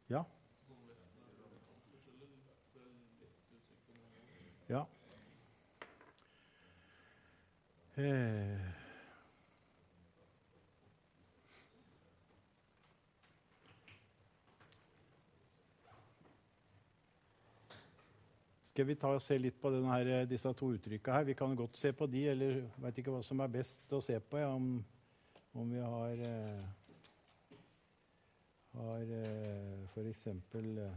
Ja. Ja. Eh. Skal vi ta og se litt på denne her, disse to uttrykkene her? Vi kan godt se på de, eller jeg vet ikke hva som er best å se på, ja, om, om vi har, eh, har eh, for eksempel eh,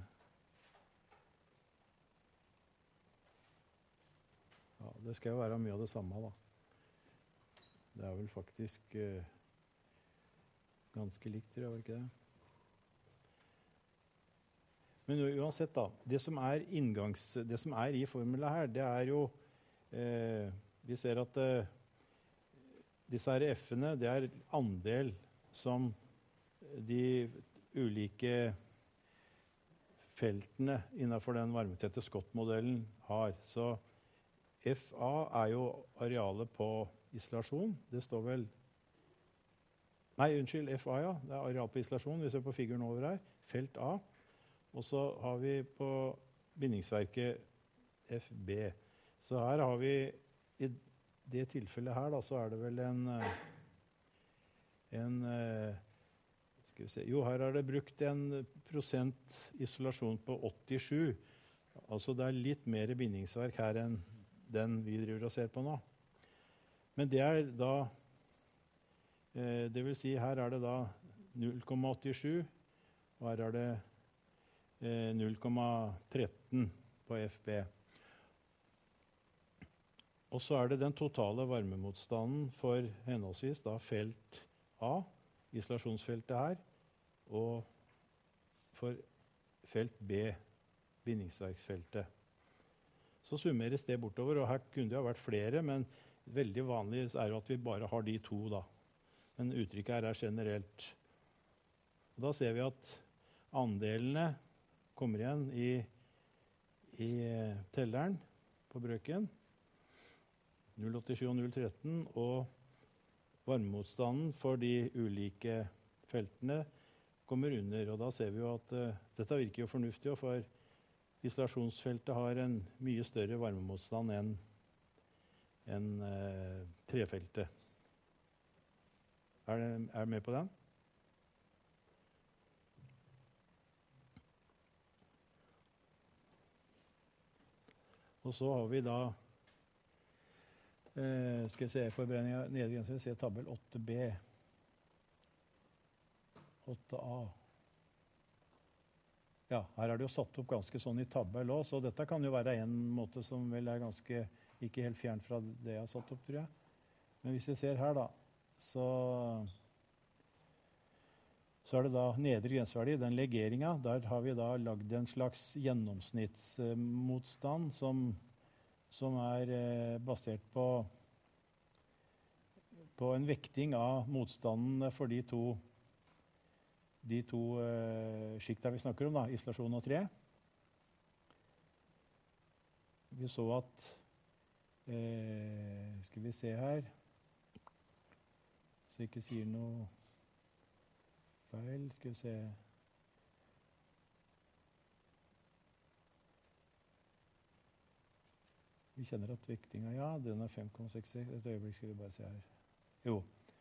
ja, det skal jo være mye av det samme, da. Det er vel faktisk eh, ganske likt, tror jeg, var ikke det? Men uansett, da, det som er, inngangs, det som er i formelen her, det er jo eh, vi ser at eh, disse her F-ene, det er andel som de ulike feltene innenfor den varmetette Scott-modellen har. Så F A er jo arealet på isolasjon. Det står vel Nei, unnskyld, F A, ja. Det er areal på isolasjon. Vi ser på figuren over her. Felt A. Og så har vi på bindingsverket F B. Så her har vi, i det tilfellet her, da, så er det vel en, en skal vi se, jo, her er det brukt en prosent isolasjon på åttisju. Altså det er litt mer bindingsverk her enn den vi driver og ser på nå. Men det er da, det vil si her er det da null komma åttisju, og her er det null komma tretten på F B. Og så er det den totale varmemotstanden for henholdsvis da felt A, isolasjonsfeltet her, og for felt B, bindingsverksfeltet. Så summeres det bortover, og her kunne det ha vært flere, men veldig vanlig er jo at vi bare har de to da. Men uttrykket her er generelt. Og da ser vi at andelene kommer igjen i, i telleren på brøken. null komma åttisju og null komma tretten, og varmemotstanden for de ulike feltene kommer under. Og da ser vi jo at uh, dette virker jo fornuftig, for isolasjonsfeltet har en mye større varmemotstand enn en, uh, trefeltet. Er dere med på den? Og så har vi da eh, skal jeg se forbrenning av nedre grense, se tabell åtte B. åtte A. Ja, her er det jo satt opp ganske sånn i tabell også, så dette kan jo være en måte som vel er ganske, ikke helt fjern fra det jeg har satt opp, tror jeg. Men hvis vi ser her da, så, så er det da nedre grenseverdi, den legeringen, der har vi da lagd en slags gjennomsnittsmotstand som, som er eh, basert på, på en vekting av motstanden for de to, de to eh, skikta vi snakker om, da, isolasjon og tre. Vi så at, eh, skal vi se her, så jeg ikke sier noe feil, skal vi se. Vi kjenner at vektinga, ja, den er fem komma seksti. Et øyeblikk skal vi bare se her. Jo.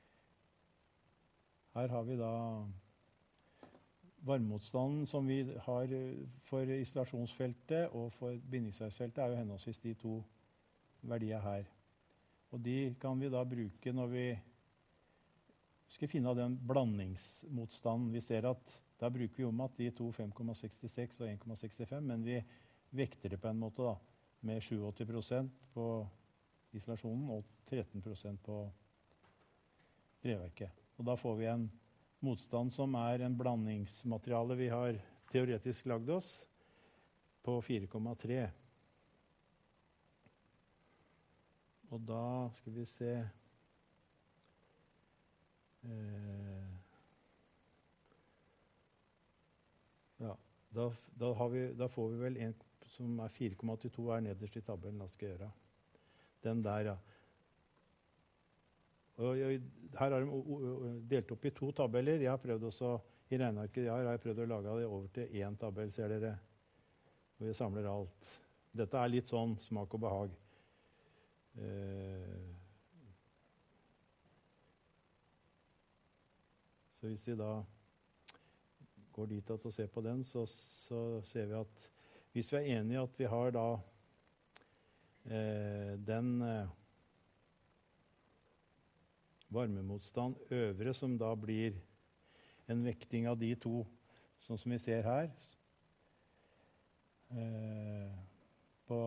Her har vi da varmemotstanden som vi har for isolasjonsfeltet og for bindingsverksfeltet er jo henholdsvis de to verdier her. Og de kan vi da bruke når vi skal finne den blandingsmotstanden. Vi ser at da bruker vi om at de to fem komma sekstiseks og en komma sekstifem, men vi vekter det på en måte da, med åttisju prosent på isolasjonen og tretten prosent på treverket. Og da får vi en motstand som er en blandingsmateriale vi har teoretisk lagd oss på fire komma tre. Og da skal vi se eh, ja, da, da, har vi, da får vi vel en som er fire komma åttito er nederst i tabellen. Da skal jeg gjøre den der, ja. Og, og, her har de delt opp i to tabeller. Jeg har prøvd også å I regnearket jeg har, har jeg prøvd å lage det over til én tabell, ser dere. Hvor vi samler alt. Dette er litt sånn smak og behag. Eh, så hvis vi da går dit og ser på den, så, så ser vi at hvis vi er enige at vi har da eh, den eh, varmemotstand øvre, som da blir en vekting av de to, sånn som vi ser her, eh, på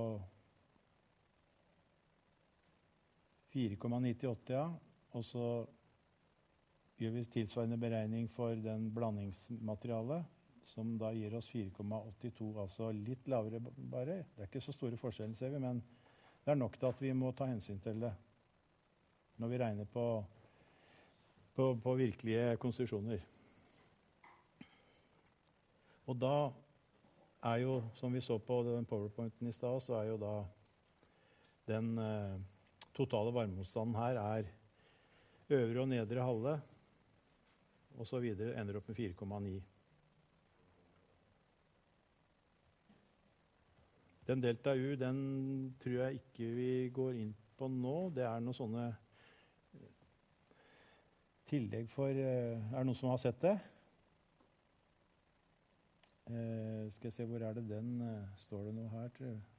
fire komma nittiåtte, ja. Og så gjør vi tilsvarende beregning for den blandingsmaterialet, som da gir oss fire komma åttito, altså litt lavere bare. Det er ikke så store forskjellen, ser vi, men det er nok til at vi må ta hensyn til det når vi regner på, på, på virkelige konstruksjoner. Og da er jo, som vi så på den powerpointen i stad, så er jo da den eh, totale varmemotstanden her er øvre og nedre halve, og så videre ender opp med fire komma ni. Den delta U, den tror jeg ikke vi går inn på nå. Det er noen sånne tillegg for eh, Er det noen som har sett det? Eh, skal jeg se, hvor er det den? Eh, står det noe her, tror jeg?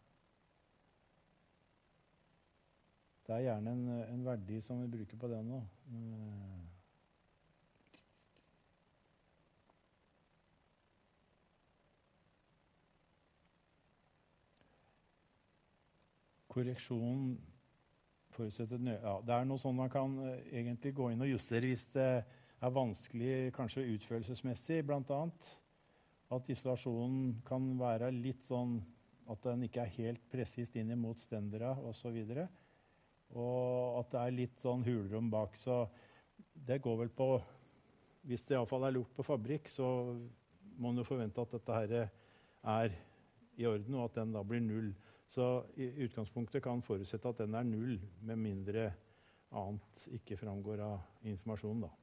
Det er gjerne en, en verdi som vi bruker på den nå. Eh. Korreksjon forutsetter nø... Ja, det er noe sånn man kan uh, egentlig gå inn og justere hvis det er vanskelig, kanskje utførelsesmessig, blant annet. At isolasjonen kan være litt sånn at den ikke er helt presist inn imot stendera og så videre. Og at det er litt sånn hulrom bak. Så det går vel på, hvis det i hvert fall er gjort på fabrikk, så må man jo forvente at dette her er i orden, og at den da blir null. Så i utgangspunktet kan forutsette at den er null, med mindre annet ikke framgår av informasjonen da.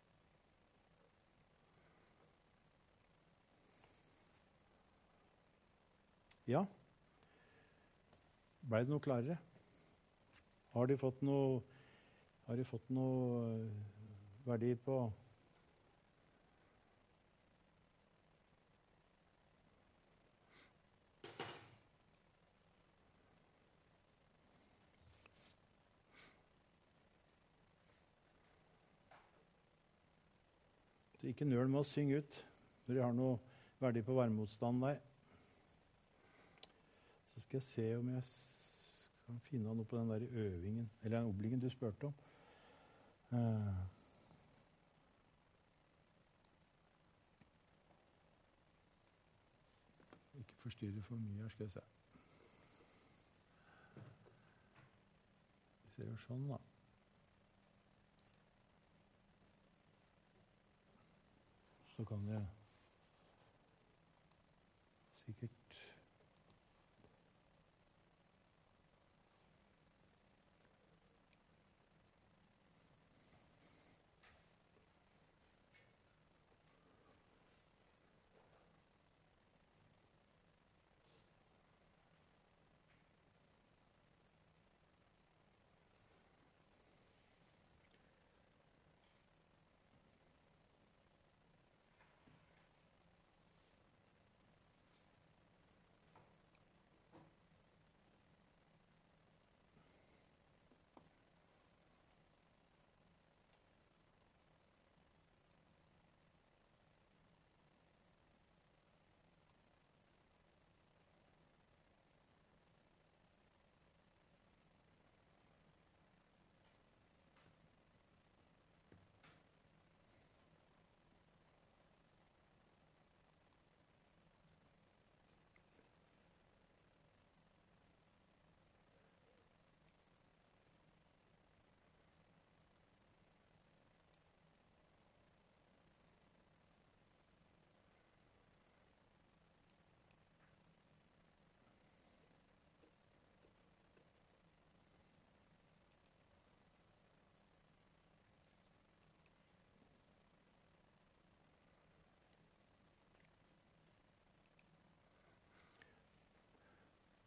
Ja. Ble det noe klarere? Har de fått noe, har de fått noe verdi på Så ikke nøl med å synge ut når de har noe verdi på varmemotstand der. Så skal jeg se om jeg kan finne noe på den der øvingen, eller den oblingen du spurte om. Uh. Ikke forstyrre for mye her, skal jeg se. Vi ser jo sånn da. Så kan jeg sikkert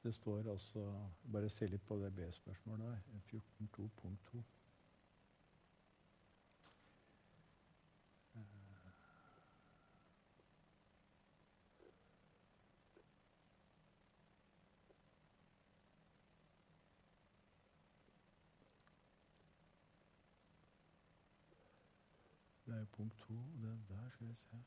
Det står altså, bare se litt på det B-spørsmålet der, fjorten to punkt to. Det er punkt to, det der skal vi se.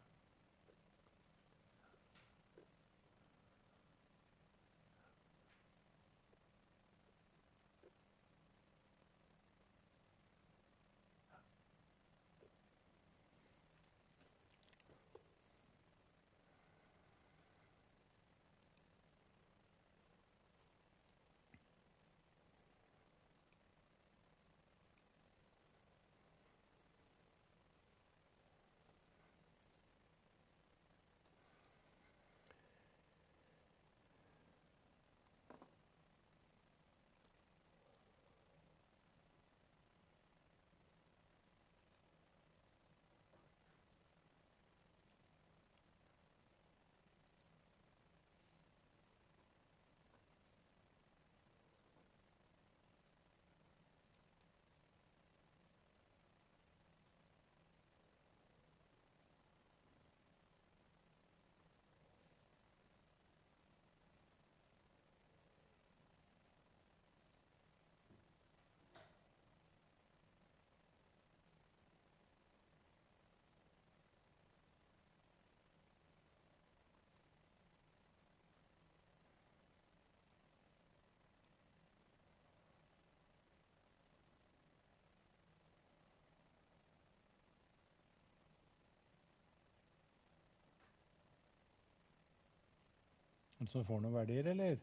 Så får noen verdier, eller?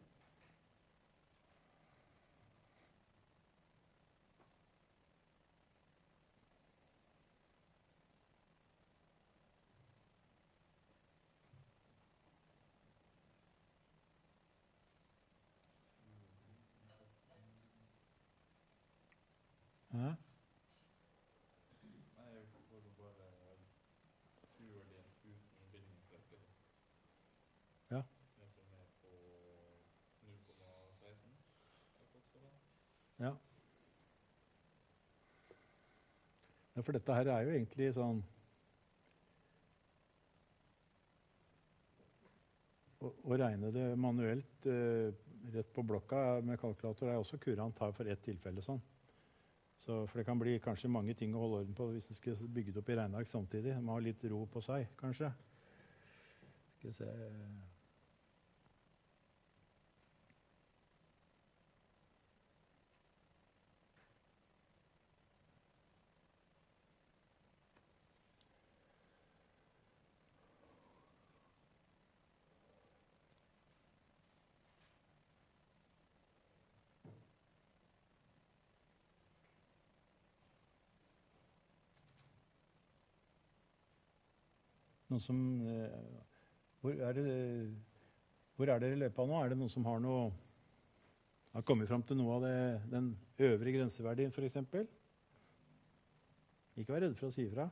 Hæ? Ja. Ja. Ja, for dette her er jo egentlig sånn å, å regne det manuelt eh, rett på blokka med kalkulator er også kurant her for ett tilfelle sånn. Så, for det kan bli kanskje mange ting å holde orden på hvis du skal bygge det opp i regneark samtidig. Man har litt ro på seg, kanskje. Skal vi se... Noen som, eh, hvor, er det, hvor er dere i løpet av nå? Er det noen som har noe, har kommet frem til noe av det, den øvre grenseverdien for eksempel? Ikke vær redd for å si ifra.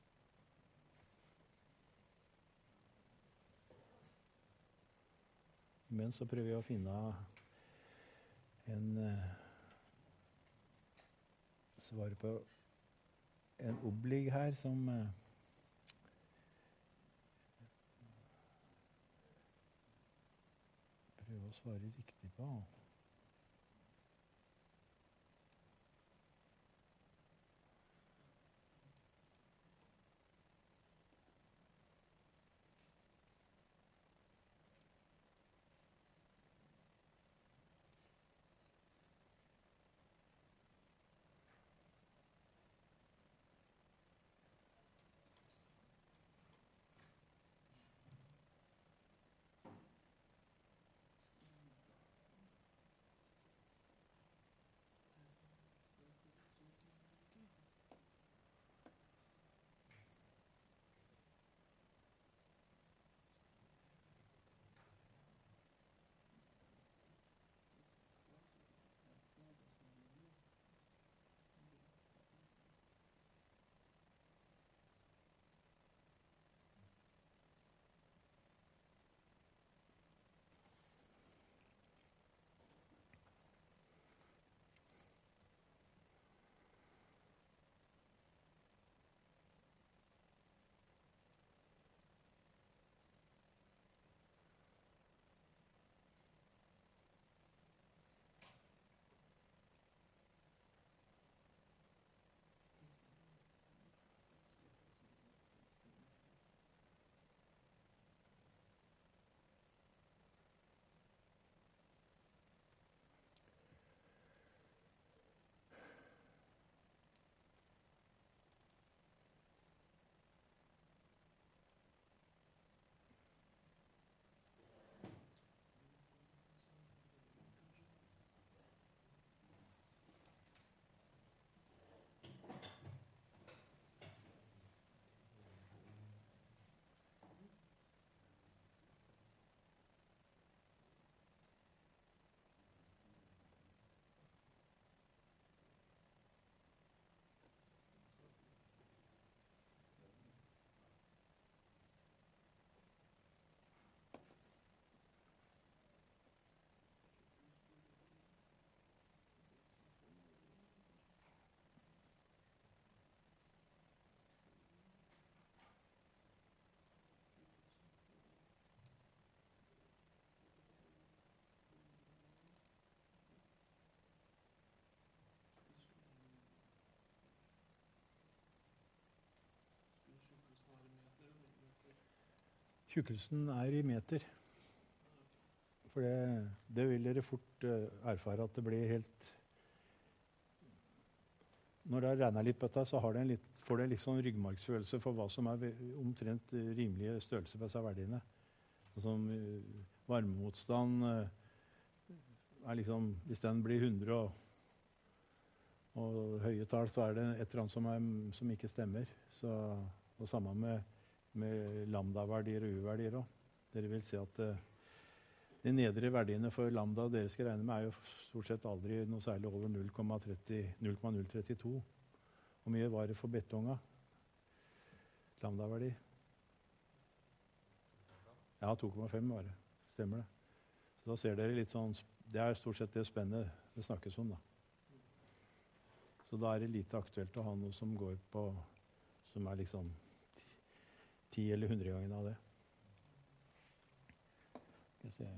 Men så prøver vi å finne en uh, svar på en oblig her som uh, prøve å svare riktig på. tjukkelsen er i meter. For det, det vil dere fort uh, erfare at det blir helt Når det regner litt på dette, så har det en litt, får det en litt sånn ryggmargsfølelse for hva som er omtrent rimelige størrelse på disse verdiene. Som uh, varmemotstand uh, er liksom Hvis den blir hundre og, og høye tall, så er det et eller annet som, er, som ikke stemmer. Så, og sammen med, med lambda-verdier og u-verdier òg. Dere vil se at uh, de nedre verdiene for lambda dere skal regne med, er jo stort sett aldri noe særlig over null komma null trettito. Hvor mye var det for betonga? Lambda-verdi? Ja, to komma fem var det. Stemmer det. Så da ser dere litt sånn Det er stort sett det spennet det snakkes om, da. Så da er det lite aktuelt å ha noe som går på Som er liksom ti eller hundre ganger av det. Skal vi se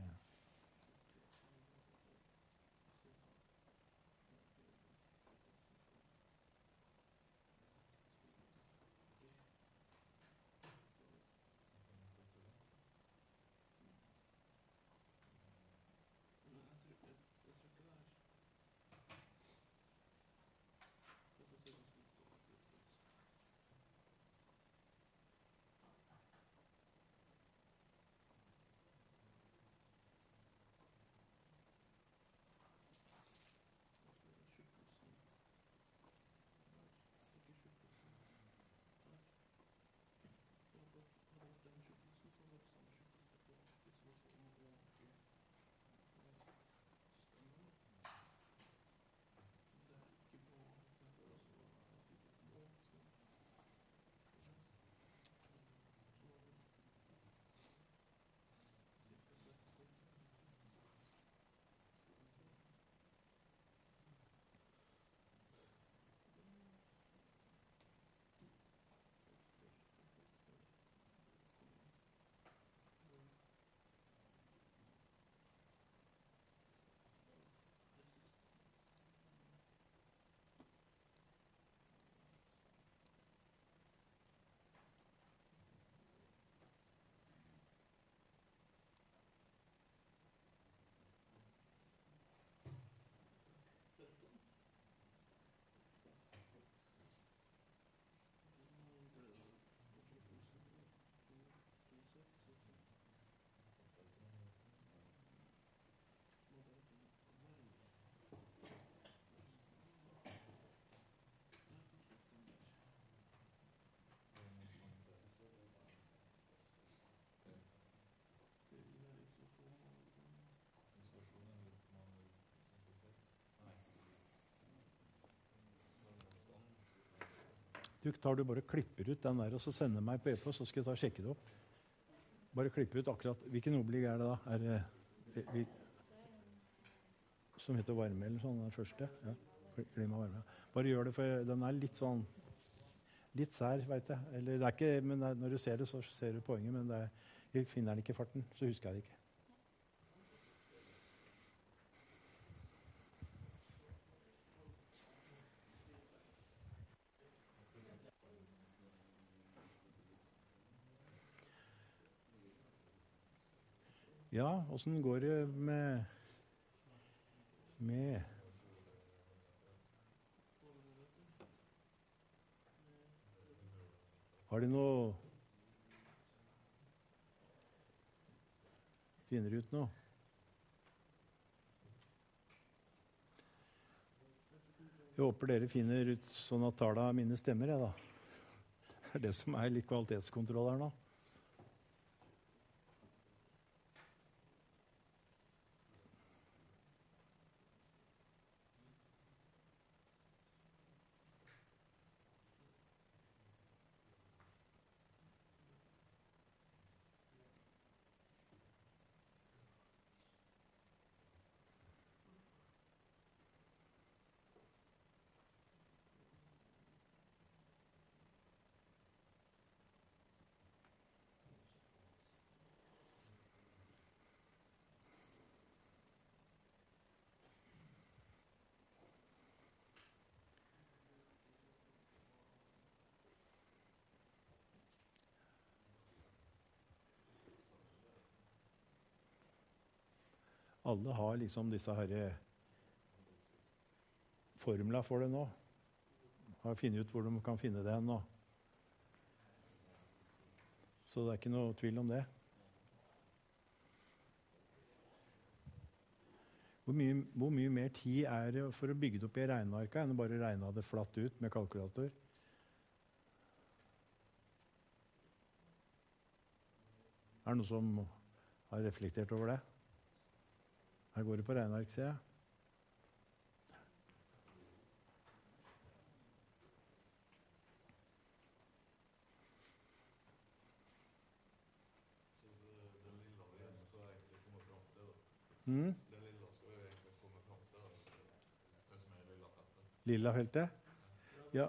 Du tar du bare klipper ut den der, og så sender meg på e-post, så skal jeg ta og sjekke det opp. Bare klippe ut akkurat. Hvilken oblig er det da? Er det vi, som heter varme eller sånn, den første? Ja, klima varme. Bare gjør det, for den er litt sånn, litt sær, vet jeg. Eller det er ikke, men det er, når du ser det, så ser du poenget, men det er, jeg finner den ikke i farten, så husker jeg det ikke. Ja, åssen går det med med Har de noe Finner ut noe? Jeg håper dere finner ut sånn at tallene mine stemmer, jeg, da. Det er det som er litt kvalitetskontroll her nå. Alle har liksom disse her formler for det nå. Har funnet ut hvor de kan finne det nå. Så det er ikke noe tvil om det. Hvor mye, hvor mye mer tid er det for å bygge det opp i regnearket enn å bare regne det flatt ut med kalkulator? Er det noen som har reflektert over det? Her går det på regneark, ser jeg. Mm. Lilla feltet? Ja.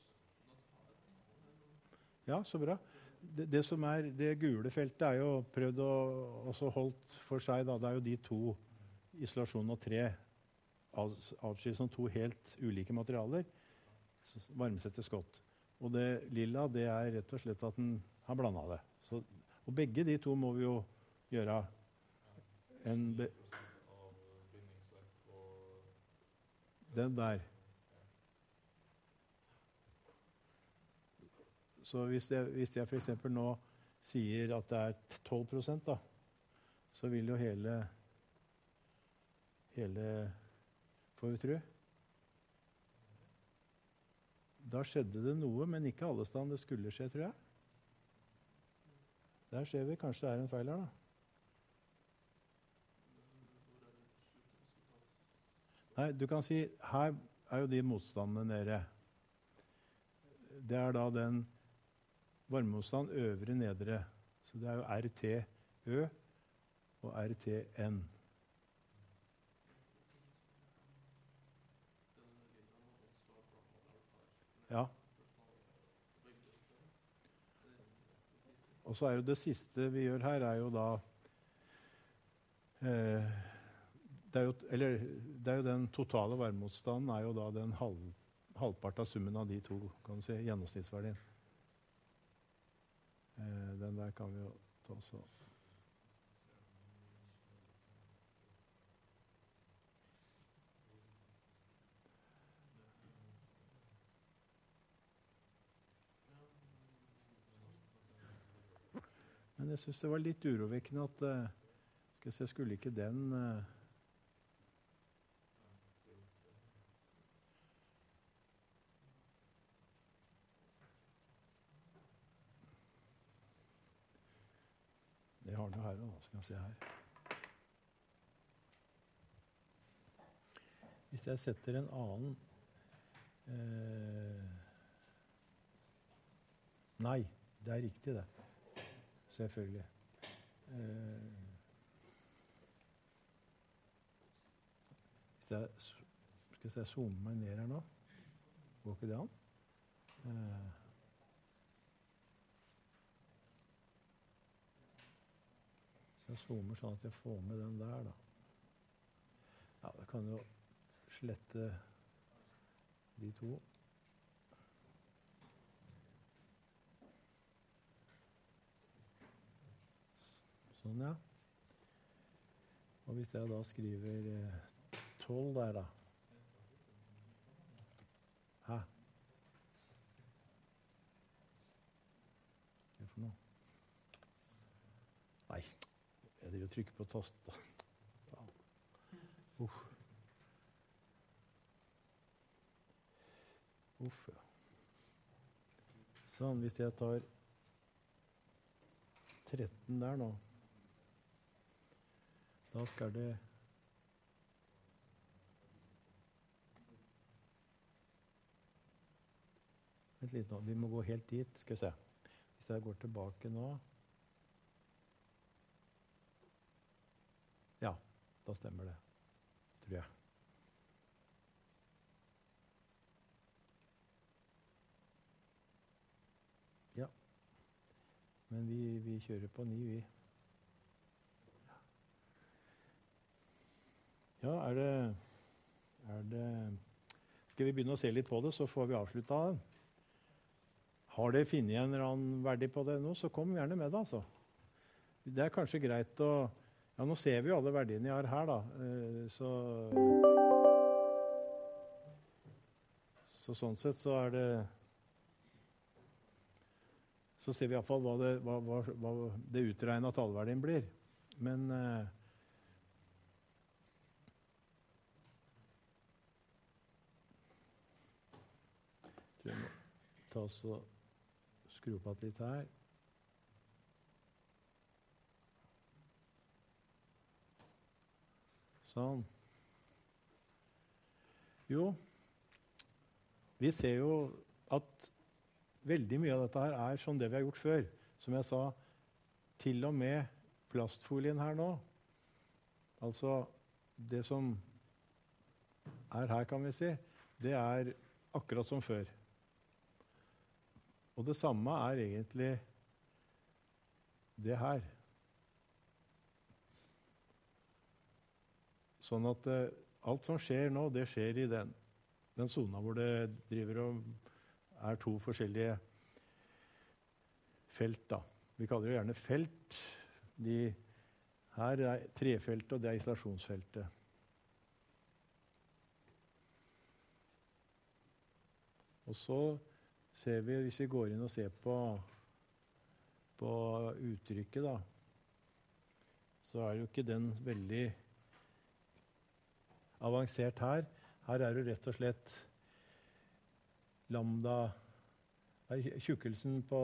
Ja, så bra. Det, det som er det gule feltet er jo prøvd å også holdt for seg da. Det er jo de to, isolasjon og tre, atskilt som to helt ulike materialer, varmesetter skott. Og det lilla, det er rett og slett at den har blandet det. Så, og begge de to må vi jo gjøre en be den der. Så hvis jeg, hvis jeg for eksempel nå sier at det er tolv prosent, da, så vil jo hele, hele, får vi tro. Da skjedde det noe, men ikke alle steder det skulle skje, tror jeg. Der ser vi, kanskje det er en feil her, da. Nei, du kan si, her er jo de motstandene nede. Det er da den varmemotstand øvre nedre. Så det er jo R T Ø og R T N. Ja. Og så er jo det siste vi gjør her, er jo da eh, det, er jo, eller, det er jo den totale varmemotstanden er jo da den halv, halvpart av summen av de to, kan du si, gjennomsnittsverdien. Eh, den der kan vi jo ta så. Men jeg synes det var litt urovekkende at uh, skal jeg se, skulle ikke den uh, det har den jo her, da, skal jeg se her. Hvis jeg setter en annen uh, nei, det er riktig det. Selvfølgelig. Eh, hvis jeg skal jeg zoome meg ned her nå, går ikke det an? Eh, så jeg zoomer sånn at jeg får med den der, da. Ja, da kan jeg jo slette de to. Sånn, ja. Og hvis jeg da skriver eh, tolv der, da. Hæ? Hva er det for noe? Nei, jeg driver og trykker på tasta. Uff. Uff, ja. Sånn, hvis jeg tar tretten der nå, da skal det Vent litt nå, vi må gå helt dit, skal vi se. Hvis jeg går tilbake nå Ja, da stemmer det, tror jeg. Ja. Men vi, vi kjører på ni, vi. Ja, er det, er det Skal vi begynne å se litt på det, så får vi avslutta den. Har dere funnet en eller annen verdi på det nå, så kom gjerne med det, altså. Det er kanskje greit å Ja, nå ser vi jo alle verdiene jeg har her, da. Eh, så, så sånn sett så er det Så ser vi iallfall hva det, hva, hva, hva det utregna tallverdien blir. Men eh, jeg tror jeg må ta oss og skru opp igjen litt her. Sånn. Jo, vi ser jo at veldig mye av dette her er som det vi har gjort før. Som jeg sa, til og med plastfolien her nå. Altså, det som er her, kan vi si, det er akkurat som før. Og det samme er egentlig det her. Sånn at uh, alt som skjer nå, det skjer i den, den zona hvor det driver og er to forskjellige felt, da. Vi kaller det gjerne felt. De, her er trefeltet, og det er isolasjonsfeltet. Og så ser vi, hvis vi går inn og ser på, på uttrykket, da, så er jo ikke den veldig avansert her. Her er det rett og slett lambda, tjukkelsen på,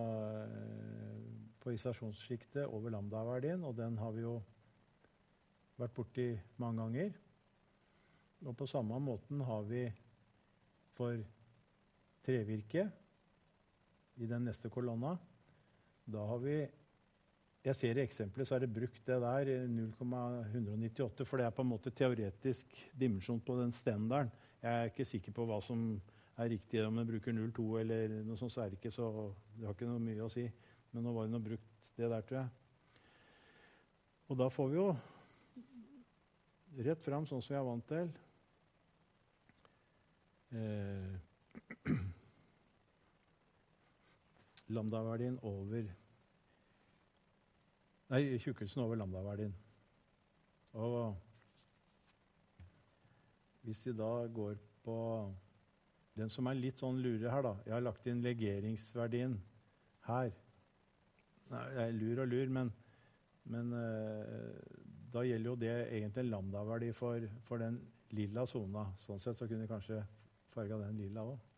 på isolasjonssjiktet over lambda-verdien, og den har vi jo vært borti mange ganger. Og på samme måten har vi for trevirke i den neste kolonna. Da har vi, jeg ser i eksempelet, så er det brukt det der null komma ett nine åtte, for det er på en måte teoretisk dimensjon på den standarden. Jeg er ikke sikker på hva som er riktig, om den bruker null komma to eller noe sånt, så er det ikke så, det har ikke noe mye å si. Men nå var det noe brukt det der, tror jeg. Og da får vi jo rett fram, sånn som vi er vant til. Eh, lambda-verdien over Nei, tjukkelsen over lambda-verdien. Og hvis vi da går på den som er litt sånn lure her, da. Jeg har lagt inn legeringsverdien her. Nei, jeg er lur og lur, men, men uh, da gjelder jo det egentlig en lambda-verdi for, for den lilla zona. Sånn sett så kunne jeg kanskje farga den lilla også.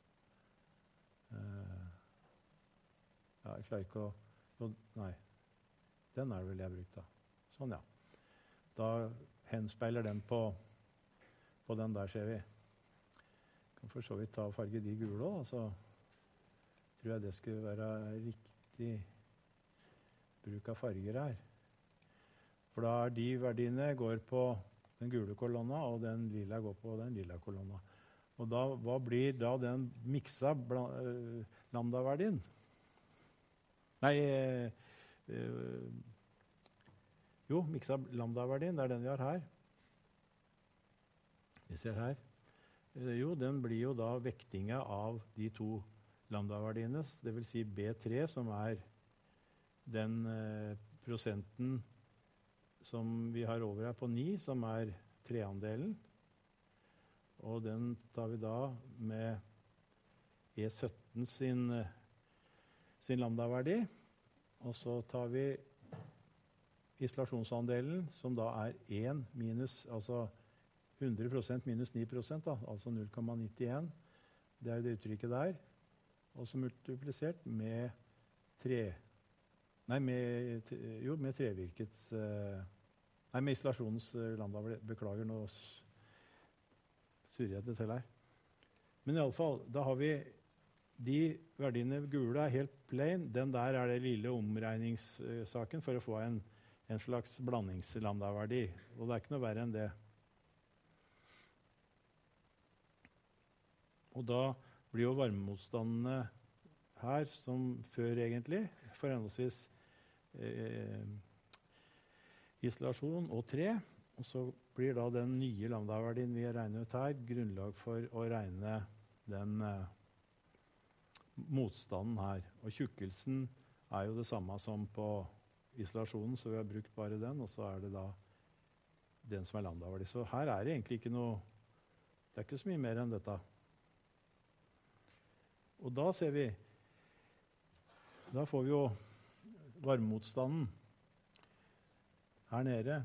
Uh, ja, jeg klarer ikke å... å nei. Den er det vel jeg brukt da. Sånn, ja. Da henspeiler den på, på den der, ser vi. Kan for så vidt ta og farge de gule også, så tror jeg det skulle være riktig bruk av farger her. For da er de verdiene går på den gule kolonna, og den lilla går på den lilla kolonna. Og da, hva blir da den miksa uh, lambda-verdien? Nei... Uh, Uh, jo, miksa lambda-verdien, det er den vi har her. Vi ser her. Uh, jo, den blir jo da vektinga av de to lambda-verdiene, det vil si B tre, som er den uh, prosenten som vi har over her på ni, som er treandelen. Og den tar vi da med E sytten sin, uh, sin lambda-verdi. Og så tar vi isolasjonsandelen, som da er én minus, altså hundre prosent minus ni prosent, da, altså null komma nittien. Det er jo det uttrykket der. Og så multiplisert med tre... Nei, med, jo, med trevirkets... Nei, med isolasjonens lambda. Beklager, nå surrer jeg det til her. Men i alle fall, da har vi... De verdiene gule er helt plain. Den der er det lille omregningssaken for å få en, en slags blandingslambda-verdi. Og det er ikke noe verre enn det. Og da blir jo varmemotstandene her som før egentlig, for henholdsvis eh, isolasjon og tre. Og så blir da den nye lambda-verdien vi har regnet ut her grunnlag for å regne den eh, motstanden her. Og tjukkelsen er jo det samme som på isolasjonen, så vi har brukt bare den, og så er det da den som er lambda-verdi. Så her er det egentlig ikke noe, det er ikke så mye mer enn dette. Og da ser vi, da får vi jo varmemotstanden her nede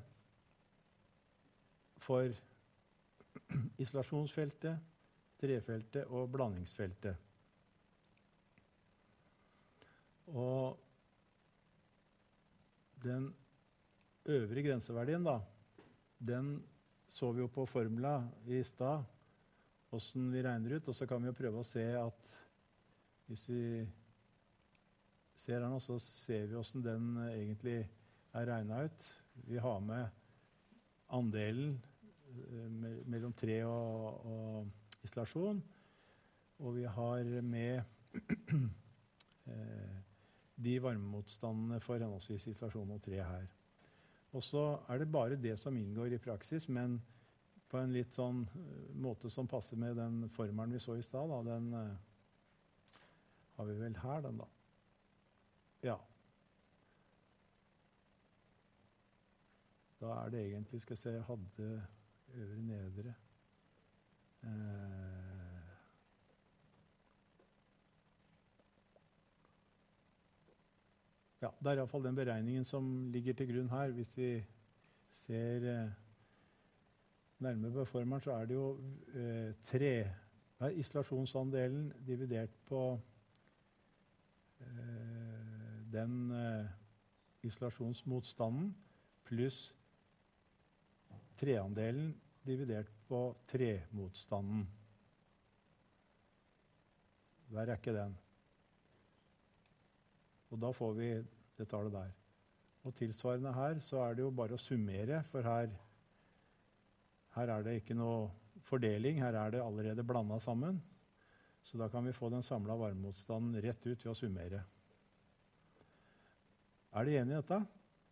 for isolasjonsfeltet, trefeltet og blandingsfeltet. Og den øvre grenseverdien da, den så vi jo på formula i stad, hvordan vi regner ut, og så kan vi jo prøve å se at hvis vi ser her nå, så ser vi hvordan den egentlig er regnet ut. Vi har med andelen eh, mellom tre og, og isolasjon, og vi har med eh, de varmemotstandene for henholdsvis isolasjon og tre her. Og så er det bare det som inngår i praksis, men på en litt sånn måte som passer med den formelen vi så i stad. Da. Den eh, har vi vel her, den da. Ja. Da er det egentlig, skal jeg se, jeg hadde øvre nedre. Eh, Ja, det er i hvert fall den beregningen som ligger til grunn her. Hvis vi ser eh, nærmere på formelen, så er det jo eh, tre, det er isolasjonsandelen dividert på eh, den eh, isolasjonsmotstanden pluss treandelen dividert på tremotstanden. Der er ikke den. Og da får vi det tallet der. Og tilsvarende her, så er det jo bare å summere, for her, her er det ikke noe fordeling, her er det allerede blandet sammen. Så da kan vi få den samlede varmemotstanden rett ut ved å summere. Er de enige i dette?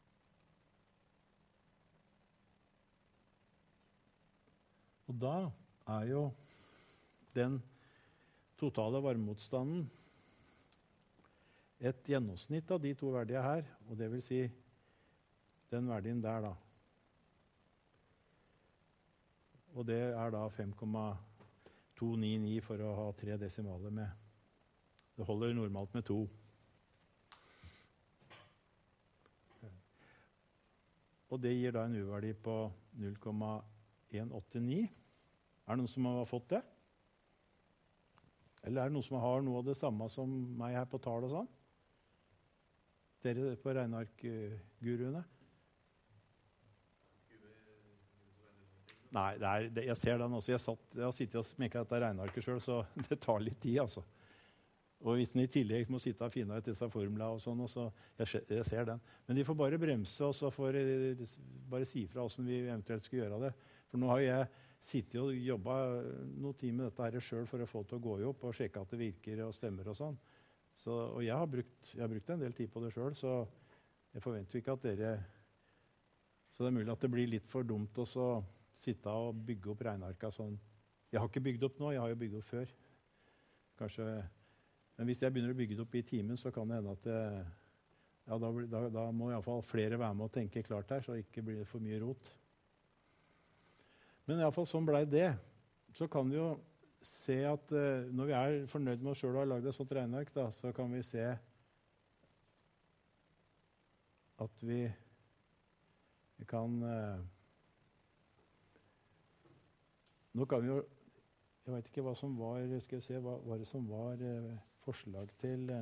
Og da er jo den totale varmemotstanden et gjennomsnitt av de to verdiene her, og det vil si den verdien der da. Og det er da fem komma to ni ni for å ha tre desimaler med. Det holder normalt med to. Og det gir da en U-verdi på null komma en åtte ni. Er det noen som har fått det? Eller er det noen som har noe av det samme som meg her på tall og sånn? Dere på regneark-guruene? Nei, det er, det, jeg ser den også. Jeg, satt, jeg har sittet og smekket dette regnearket selv, så det tar litt tid, altså. Og hvis den i tillegg må sitte og finne ut disse formler og sånn, og så, jeg, jeg ser den. Men de får bare bremse, og så får de bare si fra hvordan vi eventuelt skal gjøre det. For nå har jeg sittet og jobbet noen timer med dette her selv for å få det til å gå i opp, og sjekke at det virker og stemmer og sånn. Så, og jeg har, brukt, jeg har brukt en del tid på det selv, så jeg forventer ikke at dere... Så det er mulig at det blir litt for dumt å så sitte og bygge opp regnearka sånn. Jeg har ikke bygd opp nå, jeg har jo bygd opp før. Kanskje... Men hvis jeg begynner å bygge det opp i timen, så kan det hende at det, ja, da, da, da må i hvert fall flere være med å tenke klart her, så det ikke blir for mye rot. Men i hvert fall sånn ble det. Så kan vi jo se at uh, når vi er fornøyd med oss selv og har laget et sånt regneark, da, så kan vi se at vi, vi kan uh, nå kan vi jo, jeg vet ikke hva som var, skal vi se, hva var det som var uh, forslag til uh,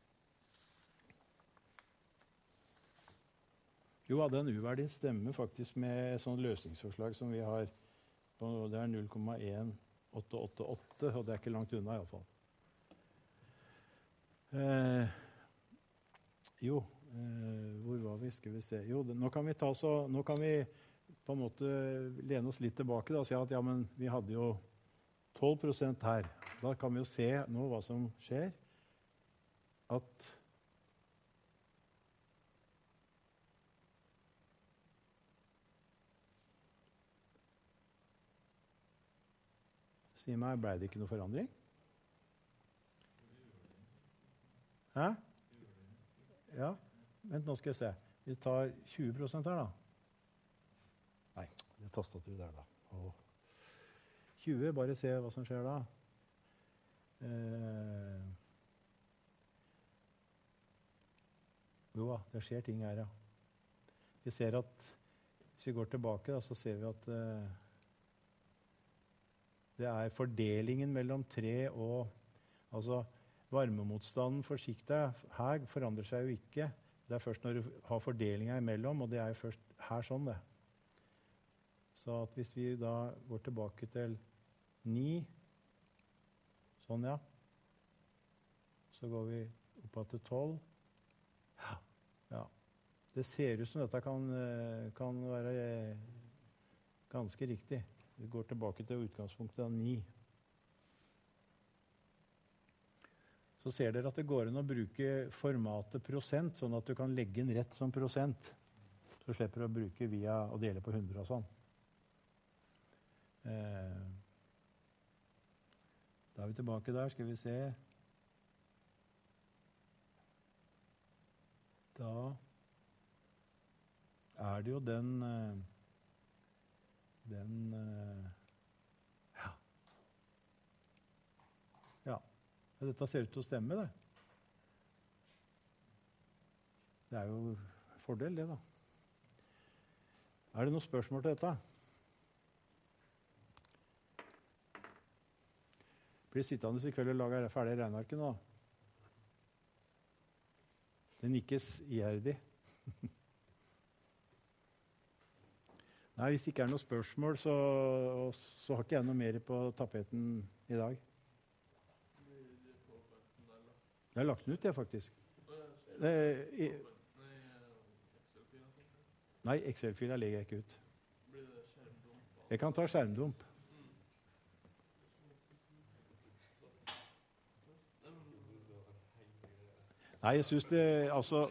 jo, den U-verdien stemmer faktisk med et sånt løsningsforslag som vi har på, det er null komma en åtte åtte åtte, og det er ikke langt unna i alle fall. Eh, jo, eh, hvor var vi? Skal vi se. Jo, det, nå kan vi ta så, nå kan vi på en måte lene oss litt tilbake da, og si at ja, men vi hadde jo tolv prosent her. Da kan vi jo se nå hva som skjer. At Si meg, ble det ikke noe forandring? Hæ? Ja, vent, nå skal jeg se. Vi tar tjue prosent her, da. Nei, det er tastaturet der, da. Og tjue, bare se hva som skjer da. Eh, jo da, det skjer ting her, ja. Vi ser at, hvis vi går tilbake, da, så ser vi at eh, det er fordelingen mellom tre og, altså varmemotstanden, forsikt deg, her forandrer seg jo ikke. Det er først når du har fordelinga imellom, og det er jo først her sånn det. Så at hvis vi da går tilbake til ni, sånn ja, så går vi opp til tolv. Ja, ja. Det ser ut som dette kan, kan være ganske riktig. Vi går tilbake til utgangspunktet av ni. Så ser dere at det går an å bruke formatet prosent, sånn at du kan legge inn rett som prosent. Så slipper du å bruke via å dele på hundre og sånn. Eh, da er vi tilbake der, skal vi se. Da er det jo den den ja. Ja. Dette ser ut til å stemme, det. Det er jo fordel, det, da. Er det noen spørsmål til dette? Blir sittende i kveld og lage ferdig regnearket nå. Det nikkes iherdig. Nei, hvis det ikke er noen spørsmål, så, så har ikke jeg noe mer på tapeten i dag. Jeg har lagt den ut, jeg, faktisk. Eh, i, nei, Excel-fila legger jeg ikke ut. Jeg kan ta skjermdump. Nei, jeg synes det, altså...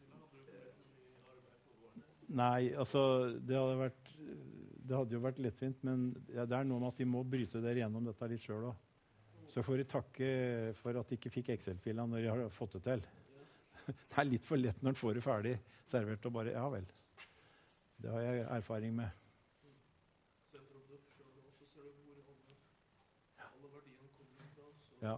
Nei, altså, det hadde vært, det hadde jo vært lettvint, men ja, det er noe med at de må bryte dere gjennom dette litt selv også. Så får jeg takke for at de ikke fikk Excel-fila når de har fått det til. Det er litt for lett når de får det ferdig servert og bare, ja vel. Det har jeg erfaring med. Ja.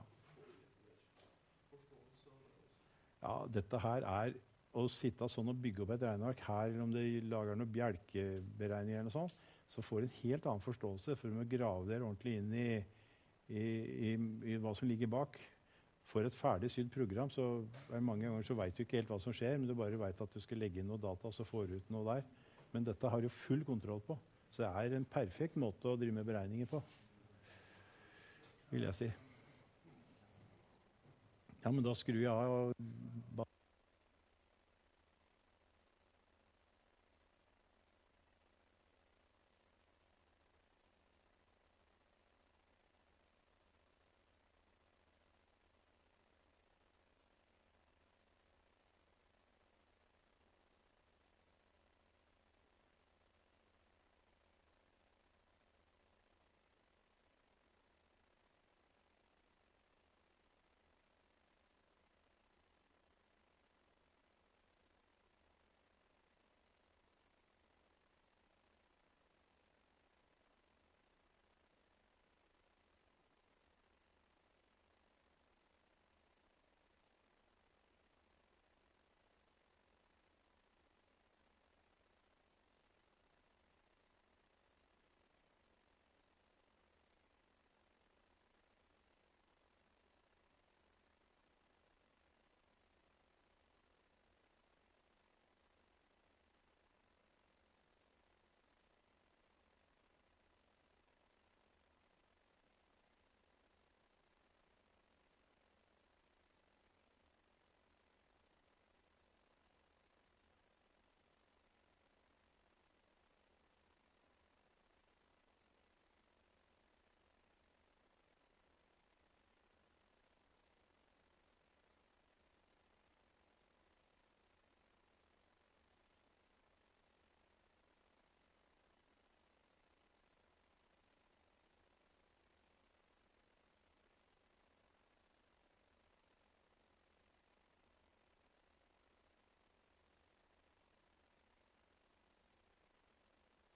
Ja, dette her er å sitte sånn og bygge opp et regneark her, om de lager noen bjelkeberegninger eller noe sånt, så får en helt annen forståelse for å grave dere ordentlig inn i, i, i, i hva som ligger bak. For et ferdig sydd program, så er mange ganger så vet du ikke helt hva som skjer, men du bare vet at du skal legge inn noe data, så får du ut noe der. Men dette har du full kontroll på. Så det er en perfekt måte å drive med beregninger på, vil jeg si. Ja, men da skrur jeg av og